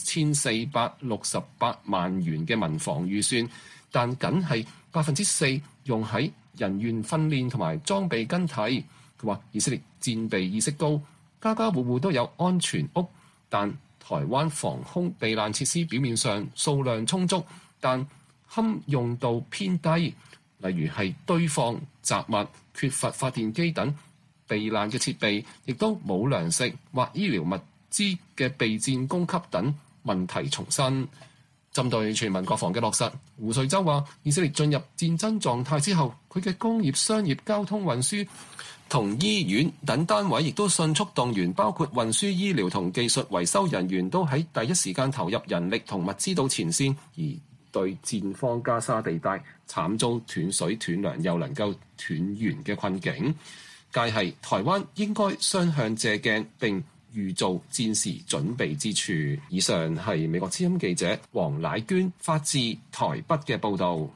Speaker 3: 2468萬元嘅民防預算，但僅係 4% 用喺人員訓練同埋裝備更替。佢話以色列戰備意識高，家家戶戶都有安全屋，但台灣防空避難設施表面上數量充足，但堪用度偏低，例如係堆放雜物、缺乏發電機等避難嘅設備，亦都冇糧食或醫療物資嘅備戰供給等問題重申。針對全民國防嘅落實，胡瑞洲話：以色列進入戰爭狀態之後，佢嘅工業、商業、交通運輸同醫院等單位亦都迅速動員，包括運輸、醫療同技術維修人員都喺第一時間投入人力同物資到前線，而對戰方加沙地帶慘遭斷水斷糧又能夠斷源嘅困境，皆係台灣應該雙向借鏡並預做戰時準備之處。以上係美國之音記者黃乃娟發自台北嘅報導。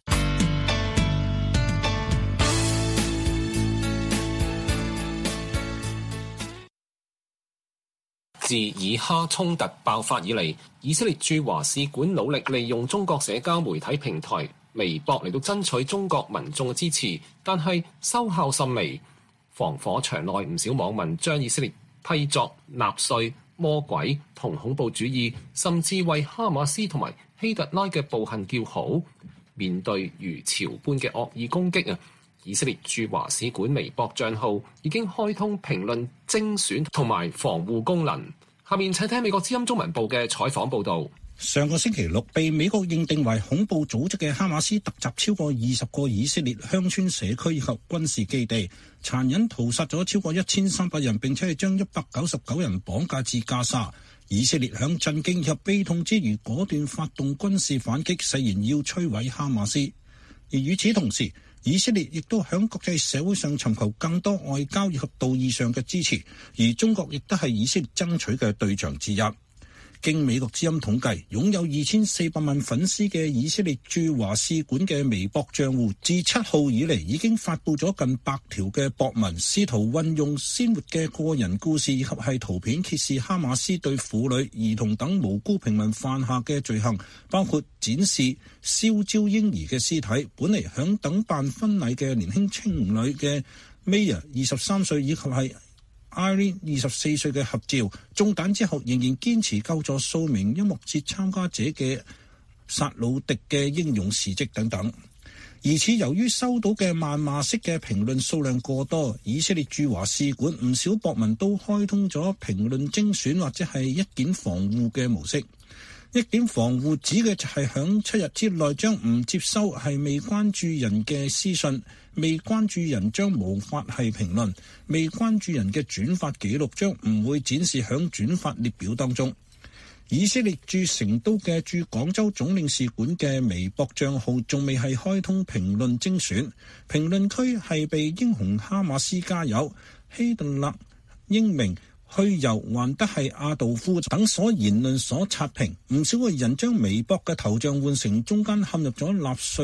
Speaker 3: 自以哈衝突爆發以嚟，以色列駐華使館努力利用中國社交媒體平台微博嚟到爭取中國民眾嘅支持，但係收效甚微。防火牆內唔少網民將以色列批作納粹、魔鬼同恐怖主義，甚至為哈馬斯同埋希特拉嘅暴行叫好。面對如潮般嘅惡意攻擊，以色列駐華使館微博帳號已經開通評論精選同埋防護功能。下面請聽美國之音中文部嘅採訪報導。
Speaker 8: 上個星期六，被美國認定為恐怖組織嘅哈馬斯突襲超過20個以色列鄉村社區以及軍事基地，殘忍屠殺咗超過1300人，並且係將199人綁架至加沙。以色列響震驚及悲痛之餘，果斷發動軍事反擊，誓言要摧毀哈馬斯。而與此同時，以色列亦都響國際社會上尋求更多外交以及道義上嘅支持，而中國亦都係以色列爭取嘅對象之一。經美國之音統計，擁有2400萬粉絲嘅以色列駐華使館嘅微博賬戶，自7號以嚟已經發布咗近100條嘅博文，試圖運用鮮活嘅個人故事以及係圖片揭示哈馬斯對婦女、兒童等無辜平民犯下嘅罪行，包括展示燒焦嬰兒嘅屍體，本嚟響等辦婚禮嘅年輕情侶嘅 Maya 23歲以及係Irene 24歲嘅合照，中彈之後仍然堅持救助數名音樂節參加者嘅薩魯迪嘅英勇事蹟等等。而此由於收到嘅謾罵式嘅評論數量過多，以色列駐華使館唔少博文都開通咗評論精選或者係一鍵防護嘅模式。一鍵防護指嘅就係響7日之內將唔接收係未關注人嘅私信，未關注人將無法係評論，未關注人嘅轉發記錄將唔會展示響轉發列表當中。以色列駐成都嘅駐廣州總領事館嘅微博帳號仲未係開通評論精選，評論區係被英雄哈馬斯加油、希特勒英明、去油還得係阿道夫等所言論所刷屏。唔少嘅人將微博嘅頭像換成中間嵌入咗納粹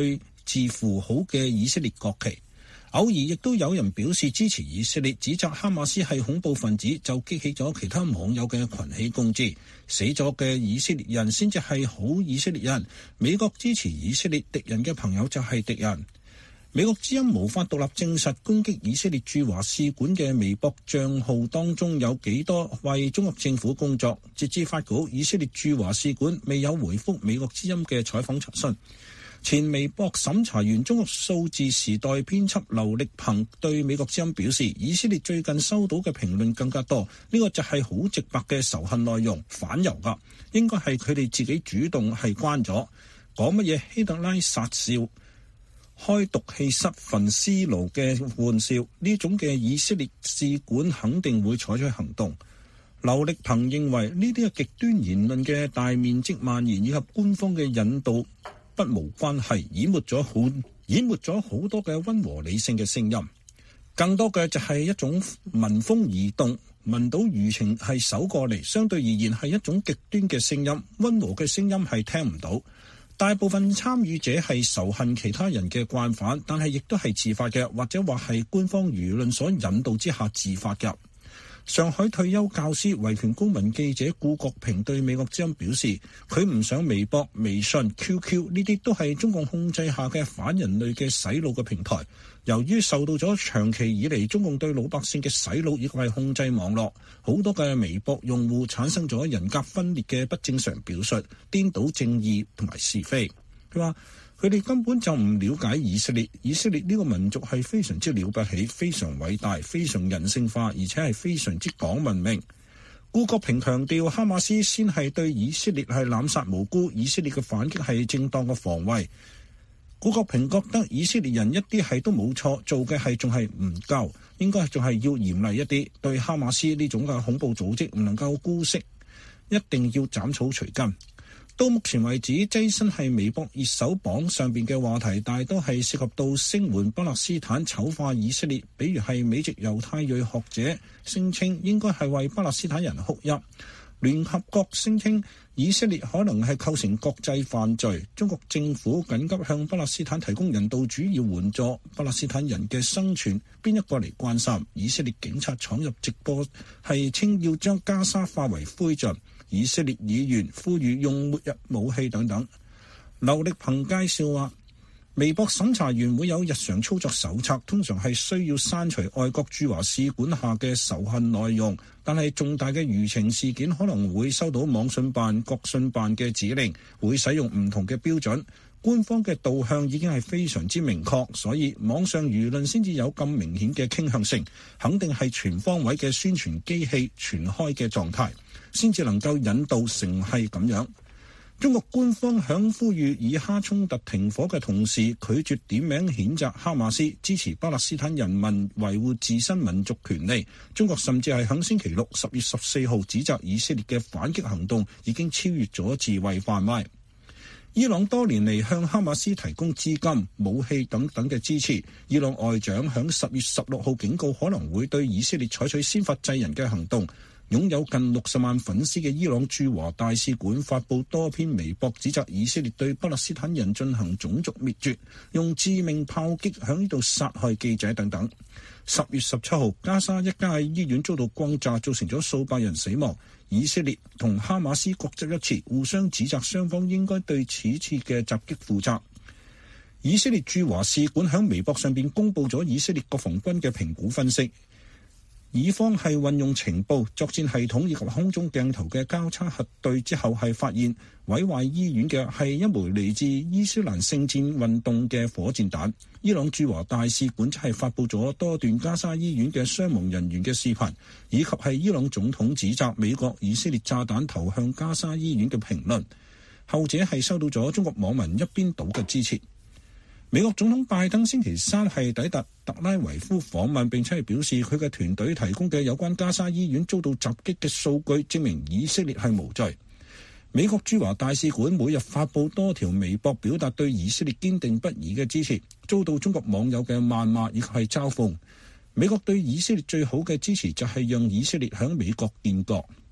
Speaker 8: 字符號嘅以色列國旗。偶爾亦都有人表示支持以色列，指責哈馬斯係恐怖分子，就激起咗其他網友嘅群起攻之。死咗嘅以色列人先至係好以色列人，美國支持以色列敵人嘅朋友就係敵人。美國之音無法獨立證實攻擊以色列駐華使館嘅微博帳號當中有幾多為中國政府工作。截至發稿，以色列駐華使館未有回覆美國之音嘅採訪查詢。前微博審查員中國數字時代編輯劉力鵬對美國之音表示，以色列最近收到嘅評論更加多，呢個就係好直白嘅仇恨內容，反猶㗎，應該係佢哋自己主動係關咗，講乜嘢希特拉殺笑、開毒氣室焚屍爐嘅玩笑，呢種嘅以色列使館肯定會採取行動。劉力鵬認為呢啲嘅極端言論嘅大面積蔓延以及官方嘅引導不無關係，淹沒咗好多嘅溫和理性嘅聲音，更多嘅就係一種聞風而動，聞到輿情係守過嚟，相對而言係一種極端嘅聲音，溫和嘅聲音係聽唔到。大部分參與者係仇恨其他人嘅慣犯，但係亦都係自發嘅，或者話係官方輿論所引導之下自發嘅。上海退休教師、維權公民記者顧國平對美國之音表示，佢唔想微博、微信、QQ 呢啲都係中共控制下嘅反人類嘅洗腦嘅平台。由於受到咗長期以嚟中共對老百姓嘅洗腦以及係控制網絡，好多嘅微博用戶產生咗人格分裂嘅不正常表述，顛倒正義同埋是非。佢話佢哋根本就唔了解以色列，以色列呢個民族係非常之了不起，非常偉大，非常人性化，而且係非常之講文明。顧國平強調，哈馬斯先係對以色列係濫殺無辜，以色列嘅反擊係正當嘅防衛。顧國平覺得以色列人一啲係都冇錯，做嘅係仲係唔夠，應該仲係要嚴厲一啲，對哈馬斯呢種嘅恐怖組織唔能夠姑息，一定要斬草除根。到目前為止，躋身係微博熱搜榜上邊嘅話題，大多係涉及到聲援巴勒斯坦、醜化以色列，比如係美籍猶太裔學者聲稱應該係為巴勒斯坦人哭泣。聯合國聲稱以色列可能係構成國際犯罪，中國政府緊急向巴勒斯坦提供人道主義援助，巴勒斯坦人嘅生存邊一個嚟關心？以色列警察闖入直播係稱要將加沙化為灰燼，以色列議員呼籲用末日武器等等。劉力鵬介紹話，微博審查員會有日常操作手冊，通常係需要刪除外國駐華使館下嘅仇恨內容，但係重大嘅輿情事件可能會收到網信辦、國信辦嘅指令，會使用唔同嘅標準。官方嘅導向已經係非常之明確，所以網上輿論先至有咁明顯嘅傾向性，肯定係全方位嘅宣傳機器全開嘅狀態，先至能夠引導成係咁樣。中國官方響呼籲以哈衝突停火嘅同時，拒絕點名譴責哈馬斯，支持巴勒斯坦人民維護自身民族權利。中國甚至係響星期六10月14號指責以色列嘅反擊行動已經超越咗自衛範圍。伊朗多年嚟向哈馬斯提供資金、武器等等嘅支持。伊朗外長響10月16號警告可能會對以色列採取先發制人嘅行動。擁有近60萬粉絲嘅伊朗駐華大使館發布多篇微博，指責以色列對巴勒斯坦人進行種族滅絕，用致命炮擊響呢度殺害記者等等。10月17號，加沙一家醫院遭到轟炸，造成咗數百人死亡。以色列同哈馬斯各執一詞，互相指責雙方應該對此次嘅襲擊負責。以色列駐華使館響微博上邊公布咗以色列國防軍嘅評估分析。以方係運用情報、作戰系統以及空中鏡頭嘅交叉核對之後，係發現毀壞醫院嘅係一枚嚟自伊斯蘭聖戰運動嘅火箭彈。伊朗駐華大使館則係發布咗多段加沙醫院嘅傷亡人員嘅視頻，以及係伊朗總統指責美國以色列炸彈投向加沙醫院嘅評論。後者係收到咗中國網民一邊倒嘅支持。美國總統拜登星期三係抵達特拉維夫訪問，並且係表示佢嘅團隊提供嘅有關加沙醫院遭到襲擊嘅數據，證明以色列係無罪。美國駐華大使館每日發布多條微博，表達對以色列堅定不移嘅支持，遭到中國網友嘅謾罵以及係嘲諷。美國對以色列最好嘅支持就係讓以色列響美國建國。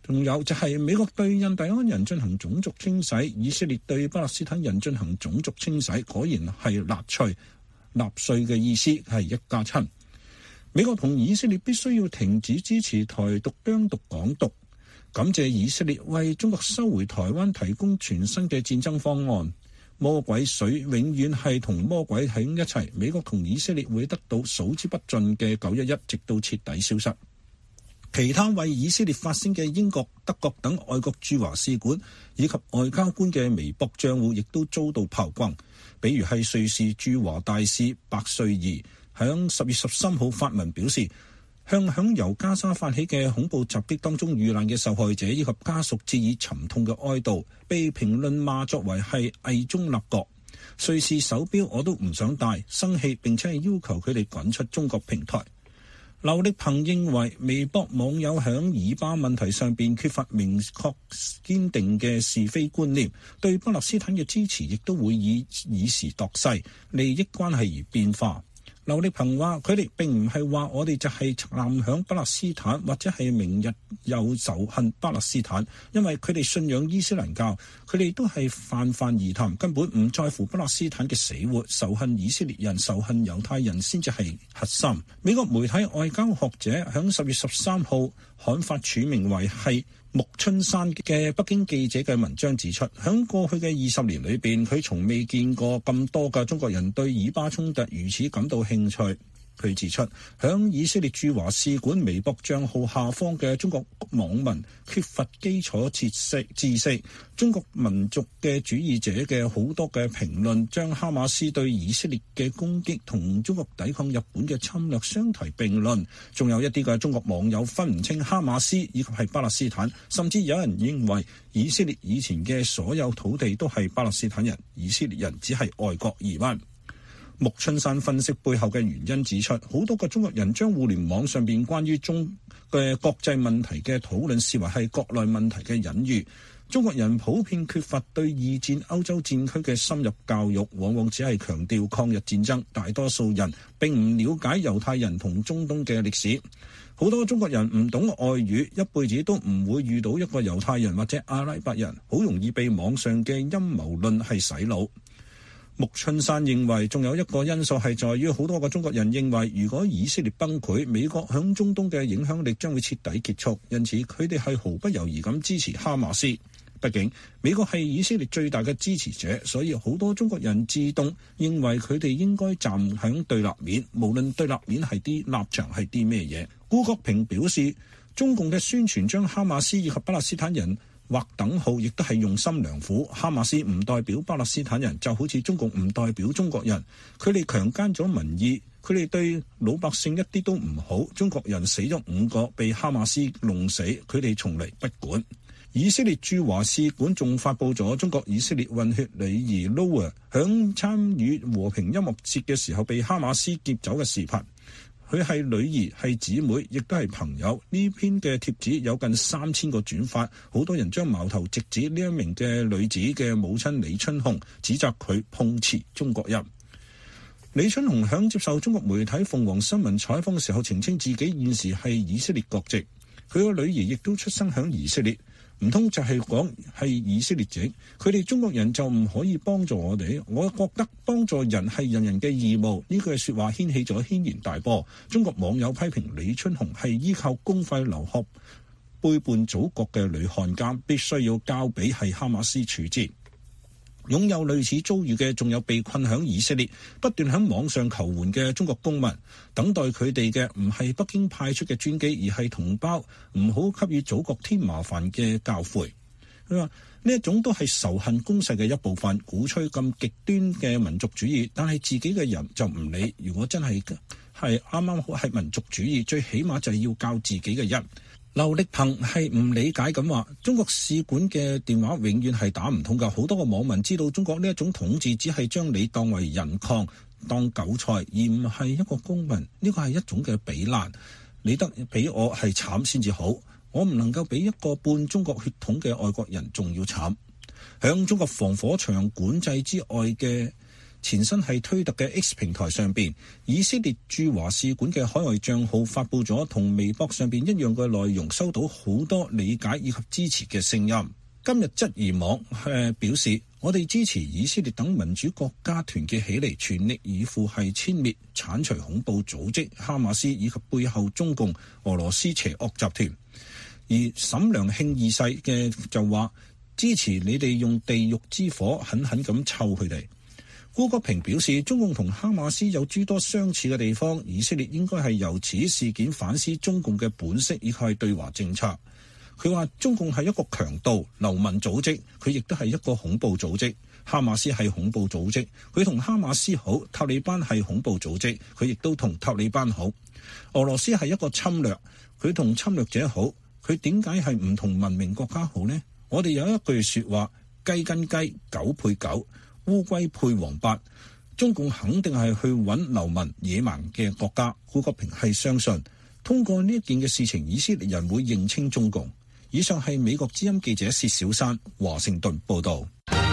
Speaker 8: 仲有就係美國對印第安人進行種族清洗，以色列對巴勒斯坦人進行種族清洗，果然係納粹嘅意思係一家親。美國同以色列必須要停止支持台獨、疆獨、港獨，感謝以色列為中國收回台灣提供全新嘅戰爭方案。魔鬼水永遠係同魔鬼喺一齊，美國同以色列會得到數之不盡嘅911，直到徹底消失。其他為以色列發聲嘅英國、德國等外國駐華使館以及外交官嘅微博賬戶亦都遭到炮轟，比如係瑞士駐華大使白瑞儀響10月13號發文表示，向響由加沙發起嘅恐怖襲擊當中遇難嘅受害者以及家屬致以沉痛嘅哀悼，被評論罵作為係偽中立國。瑞士手錶我都唔想戴，生氣並且係要求佢哋滾出中國平台。劉力鵬認為微博網友響以巴問題上邊缺乏明確堅定嘅是非觀念，對巴勒斯坦嘅支持亦都會以時度勢、利益關係而變化。劉力鵬話：佢哋並唔係話我哋就係站響巴勒斯坦，或者係明日又仇恨巴勒斯坦，因為佢哋信仰伊斯蘭教，佢哋都係泛泛而談，根本唔在乎巴勒斯坦嘅死活，仇恨以色列人、仇恨猶太人先至係核心。美國媒體外交學者響10月13號刊發署名為係木春山嘅北京記者嘅文章指出，響過去嘅20年裏邊，佢從未見過咁多嘅中國人對以巴衝突如此感到興趣。佢指出，響以色列駐華使館微博賬號下方嘅中國網民缺乏基礎知識，中國民族嘅主義者嘅好多嘅評論，將哈馬斯對以色列嘅攻擊同中國抵抗日本嘅侵略相提並論。仲有一啲嘅中國網友分唔清哈馬斯以及係巴勒斯坦，甚至有人認為以色列以前嘅所有土地都係巴勒斯坦人，以色列人只係外國移民。木春山分析背後嘅原因指出，好多個中國人將互聯網上邊關於中嘅國際問題嘅討論視為係國內問題嘅隱喻。中國人普遍缺乏對二戰歐洲戰區嘅深入教育，往往只係強調抗日戰爭，大多數人並唔了解猶太人同中東嘅歷史。好多中國人唔懂外語，一輩子都唔會遇到一個猶太人或者阿拉伯人，好容易被網上嘅陰謀論係洗腦。木春山認為，仲有一個因素係在於好多個中國人認為，如果以色列崩潰，美國響中東嘅影響力將會徹底結束，因此佢哋係毫不猶豫咁支持哈馬斯。畢竟美國係以色列最大嘅支持者，所以好多中國人自動認為佢哋應該站響對立面，無論對立面係啲立場係啲咩嘢。顧國平表示，中共嘅宣傳將哈馬斯以及巴勒斯坦人劃等號，亦都係用心良苦。哈馬斯唔代表巴勒斯坦人，就好似中共唔代表中國人。佢哋強姦咗民意，佢哋對老百姓一啲都唔好。中國人死咗5個，被哈馬斯弄死，佢哋從嚟不管。以色列駐華使館仲發佈咗中國以色列混血女兒 Noah 響參與和平音樂節嘅時候被哈馬斯劫走嘅視頻。佢係女兒，係姊妹，亦都係朋友。呢篇嘅貼紙有近3000個轉發，好多人將矛頭直指呢一名嘅女子嘅母親李春紅，指責佢碰瓷中國人。李春紅響接受中國媒體鳳凰新聞採訪嘅時候澄清自己現時係以色列國籍，佢個女兒亦都出生響以色列。唔通就係講係以色列籍，佢哋中國人就唔可以幫助我哋？我覺得幫助人係人人嘅義務。呢句說話掀起咗軒然大波。中國網友批評李春紅係依靠公費留學背叛祖國嘅女漢奸，必須要交俾係哈馬斯處置。擁有類似遭遇嘅仲有被困響以色列不斷響網上求援嘅中國公民，等待佢哋嘅唔係北京派出嘅專機，而係同胞唔好給予祖國添麻煩嘅教誨。佢話呢一種都係仇恨攻勢嘅一部分，鼓吹咁極端嘅民族主義，但係自己嘅人就唔理。如果真係啱啱好係民族主義，最起碼就係要教自己嘅人。劉力鵬係唔理解咁話，中國使館嘅電話永遠係打唔通㗎。好多個網民知道中國呢一種統治只係將你當為人礦、當韭菜，而唔係一個公民。呢個係一種嘅比爛，你得比我係慘先至好。我唔能夠比一個半中國血統嘅外國人仲要慘。響中國防火牆管制之外嘅前身係推特嘅 X 平台上邊，以色列駐華使館嘅海外帳號發布咗同微博上邊一樣嘅內容，收到好多理解以及支持嘅聲音。今日質疑網表示，我哋支持以色列等民主國家團結起嚟，全力以赴係殲滅、剷除恐怖組織哈馬斯以及背後中共、俄羅斯邪惡集團。而沈良慶二世嘅就話，支持你哋用地獄之火狠狠咁臭佢哋。顧國平表示，中共同哈馬斯有諸多相似嘅地方，以色列應該係由此事件反思中共嘅本色以及係對華政策。佢話中共係一個強盜流民組織，佢亦都係一個恐怖組織。哈馬斯係恐怖組織，佢同哈馬斯好；塔利班係恐怖組織，佢亦都同塔利班好。俄羅斯係一個侵略，佢同侵略者好。佢點解係唔同文明國家好呢？我哋有一句說話，雞跟雞，狗配狗，烏龜配黃八。中共肯定係去揾流民野蠻嘅國家。顧國平係相信通過呢一件嘅事情，以色列人會認清中共。以上係美國之音記者薛小山華盛頓報道。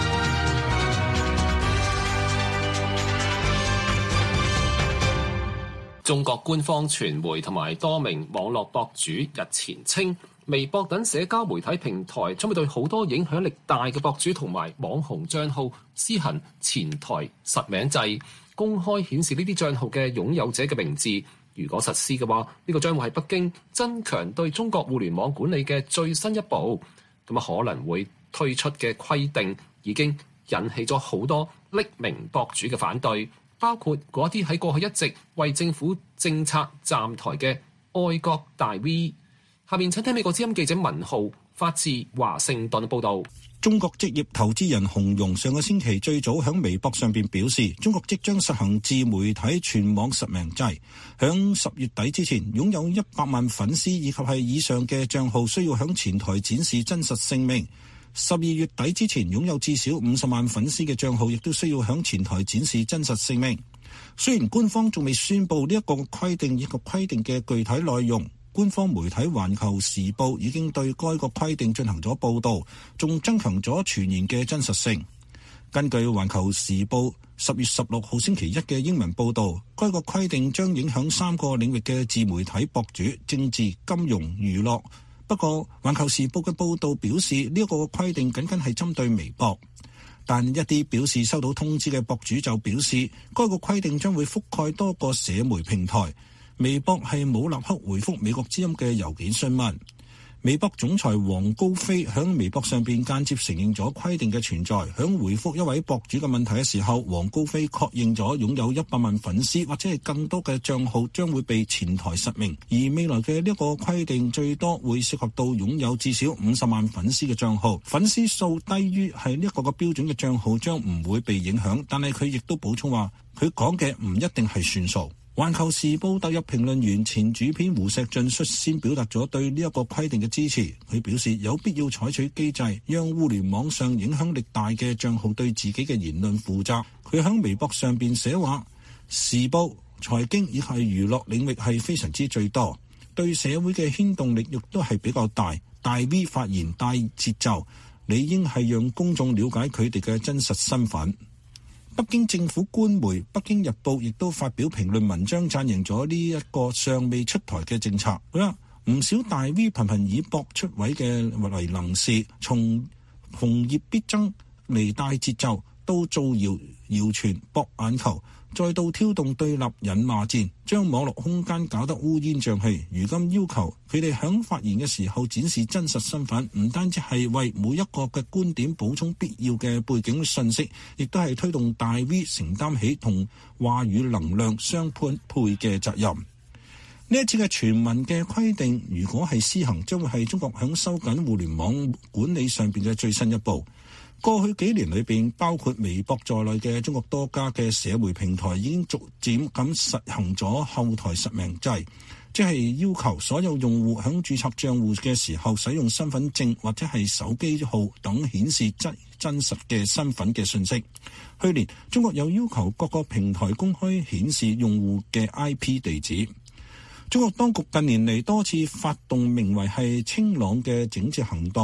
Speaker 3: 中國官方傳媒同埋多名網絡博主日前稱，微博等社交媒體平台將會對好多影響力大嘅博主同埋網紅帳號施行前台實名制，公開顯示呢啲帳號嘅擁有者嘅名字。如果實施嘅話，呢個將會係北京增強對中國互聯網管理嘅最新一步。咁可能會推出嘅規定已經引起咗好多匿名博主嘅反對，包括嗰啲喺過去一直為政府政策站台嘅愛國大 V。下面請聽美國之音記者文浩發自華盛頓報導。
Speaker 8: 中國職業投資人洪融上個星期最早喺微博上邊表示，中國即將實行自媒體全網實名制，響10月底之前擁有100萬粉絲以及係以上嘅帳號需要響前台展示真實姓名。12月底之前擁有至少50萬粉絲嘅帳號亦都需要響前台展示真實姓名。雖然官方仲未宣布呢一個規定以及規定嘅具體內容，官方媒體《環球時報》已經對該個規定進行咗報導，仲增強咗傳言嘅真實性。根據《環球時報》10月16號星期一嘅英文報導，該個規定將影響3個領域嘅自媒體博主：政治、金融、娛樂。不過，《環球時報》嘅報導表示，呢一個規定僅僅係針對微博，但一啲表示收到通知嘅博主就表示，該個規定將會覆蓋多個社媒平台。微博係冇立刻回覆美國之音嘅郵件詢問。微博總裁黃高飛響微博上邊間接承認咗規定嘅存在。響回覆一位博主嘅問題嘅時候，黃高飛確認咗擁有100萬粉絲或者係更多嘅帳號將會被前台實名，而未來嘅呢個規定最多會涉及到擁有至少50萬粉絲嘅帳號，粉絲數低於係呢一個嘅標準嘅帳號將唔會被影響。但係佢亦都補充話，佢講嘅唔一定係算數。環球時報特約評論員前主編胡錫進率先表達咗對呢一個規定嘅支持。佢表示有必要採取機制，讓互聯網上影響力大嘅帳號對自己嘅言論負責。佢喺微博上邊寫話，時報、財經以及娛樂領域係非常之最多，對社會嘅牽動力亦都係比較大。大 V 發言帶節奏，理應係讓公眾了解佢哋嘅真實身份。北京政府官媒《北京日報》亦都發表評論文章，讚揚咗呢一個尚未出台嘅政策。唔少大 V 頻頻以博出位嘅為能事，從紅葉必爭嚟帶節奏，到造謠謠傳博眼球，再到挑動對立引罵戰，將網絡空間搞得烏煙瘴氣。如今要求佢哋響發言嘅時候展示真實身份，唔單止係為每一個嘅觀點補充必要嘅背景信息，亦都係推動大 V 承擔起同話語能量相配嘅責任。呢一次嘅全民嘅規定，如果係施行，將會係中國響收緊互聯網管理上邊嘅最新一步。過去幾年裏邊，包括微博在內嘅中國多家嘅社媒平台已經逐漸咁實行咗後台實名制，即係要求所有用戶響註冊賬戶嘅時候使用身份證或者係手機號等顯示真實嘅身份嘅信息。去年，中國又要求各個平台公開顯示用戶嘅 IP 地址。中國當局近年嚟多次發動名為係清朗嘅整治行動，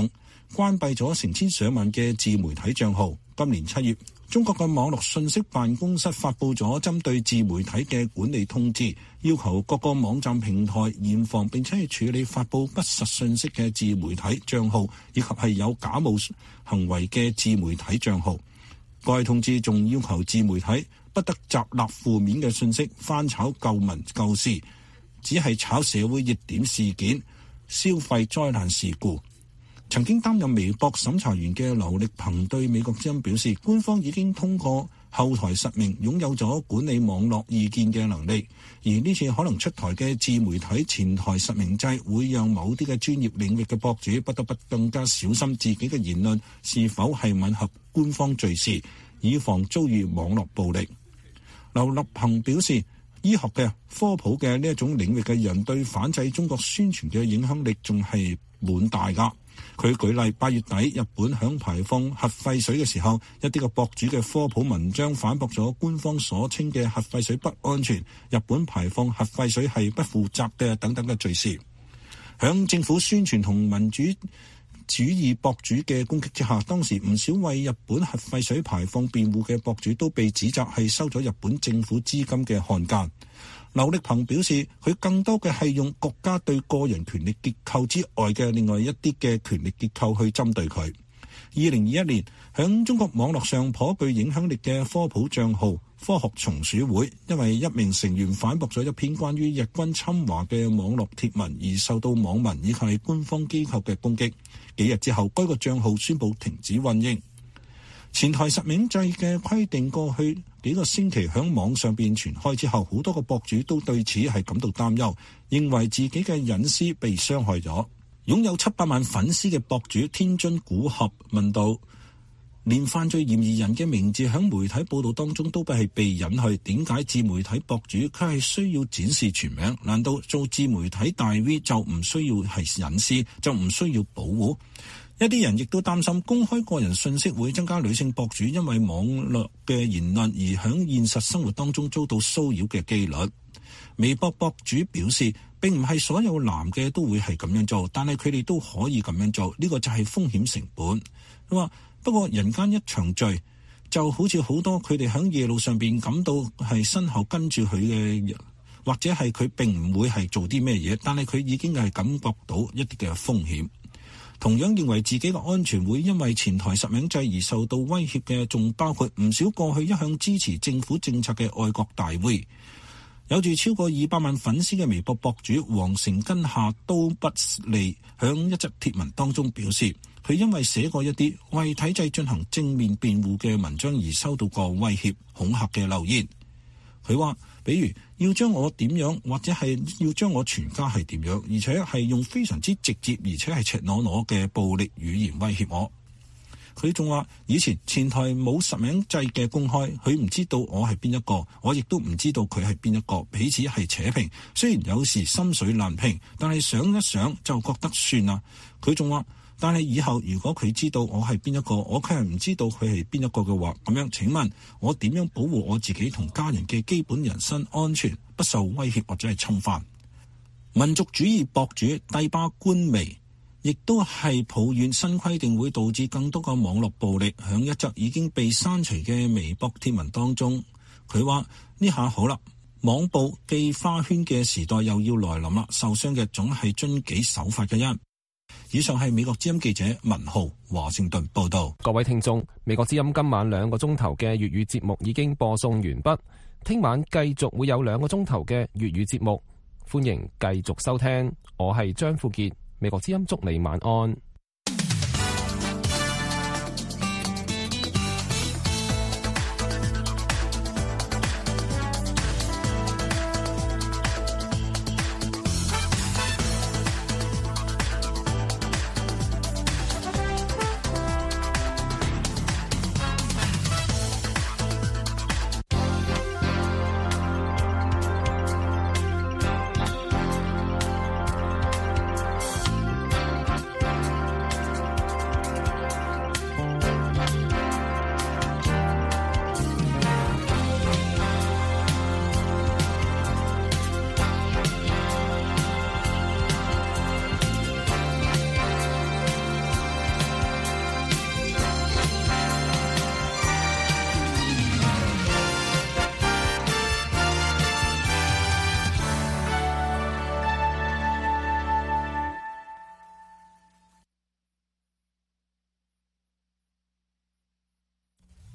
Speaker 8: 關閉咗成千上萬嘅自媒體帳號。今年7月，中國嘅網絡信息辦公室發布咗針對自媒體嘅管理通知，要求各個網站平台嚴防並且處理發布不實信息嘅自媒體帳號，以及係有假冒行為嘅自媒體帳號。該通知仲要求自媒體不得摘納負面嘅信息，翻炒舊聞舊事，只係炒社會熱點事件、消費災難事故。曾經擔任微博審查員嘅劉力鵬對美國之音表示，官方已經通過後台實名擁有咗管理網絡意見嘅能力，而呢次可能出台嘅自媒體前台實名制會讓某啲嘅專業領域嘅博主不得不更加小心自己嘅言論是否係吻合官方敘事，以防遭遇網絡暴力。劉力鵬表示，醫學嘅、科普嘅呢一種領域嘅人對反制中國宣傳嘅影響力仲係滿大㗎。佢舉例，8月底日本響排放核廢水嘅時候，一啲嘅博主嘅科普文章反駁咗官方所稱嘅核廢水不安全、日本排放核廢水係不負責嘅等等嘅敘事。響政府宣傳同民主主義博主嘅攻擊之下，當時唔少為日本核廢水排放辯護嘅博主都被指責係收咗日本政府資金嘅漢奸。劉力鵬表示，佢更多嘅係用國家對個人權力結構之外嘅另外一啲嘅權力結構去針對佢。2021年，響中國網絡上頗具影響力嘅科普帳號科學松鼠會，因為一名成員反駁咗一篇關於日軍侵華嘅網絡貼文而受到網民以及官方機構嘅攻擊。幾日之後，該個帳號宣布停止運營。前台實名制嘅規定過去幾個星期響網上邊傳開之後，好多個博主都對此係感到擔憂，認為自己嘅隱私被傷害咗。擁有700萬粉絲嘅博主天津古俠問道，連犯罪嫌疑人嘅名字響媒體報道當中都不係被隱去，點解自媒體博主佢係需要展示全名？難道做自媒體大 V 就唔需要係隱私，就唔需要保護？一啲人亦都擔心公開個人信息會增加女性博主因為網絡嘅言論而響現實生活當中遭到騷擾嘅機率。微博博主表示，並唔係所有男嘅都會係咁樣做，但係佢哋都可以咁樣做，呢個就係風險成本。佢話不過人間一場罪，就好似好多佢哋響夜路上邊感到係身後跟住佢嘅人，或者係佢並唔會係做啲咩嘢，但係佢已經係感覺到一啲嘅風險。同樣認為自己嘅安全會因為前台實名制而受到威脅嘅，仲包括唔少過去一向支持政府政策嘅愛國大 V。有住超過200萬粉絲嘅微博博主黃成根下刀不利，響一則貼文當中表示，佢因為寫過一啲為體制進行正面辯護嘅文章而收到過威脅恐嚇嘅留言。佢話，比如要將我點樣，或者係要將我全家係點樣，而且係用非常之直接而且係赤裸裸嘅暴力語言威脅我。佢仲話，以前前台冇實名制嘅公開，佢唔知道我係邊一個，我亦都唔知道佢係邊一個，彼此係扯平。雖然有時心水難平，但係想一想就覺得算啦。佢仲話，但係以後如果佢知道我係邊一個，我卻係唔知道佢係邊一個嘅話，咁樣請問我點樣保護我自己同家人嘅基本人身安全不受威脅或者係侵犯？民族主義博主帝吧官微亦都係抱怨新規定會導致更多嘅網絡暴力。響一則已經被刪除嘅微博貼文當中，佢話呢下好啦，網暴寄花圈嘅時代又要來臨啦，受傷嘅總係遵紀守法嘅人。以上係美國之音記者文浩華盛頓報道。
Speaker 3: 各位聽眾，美國之音今晚2個鐘頭嘅粵語節目已經播送完畢，聽晚繼續會有2個鐘頭嘅粵語節目，歡迎繼續收聽。我係張富傑，美國之音祝你晚安。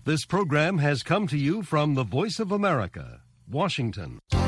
Speaker 9: This program has come to you from the Voice of America, Washington.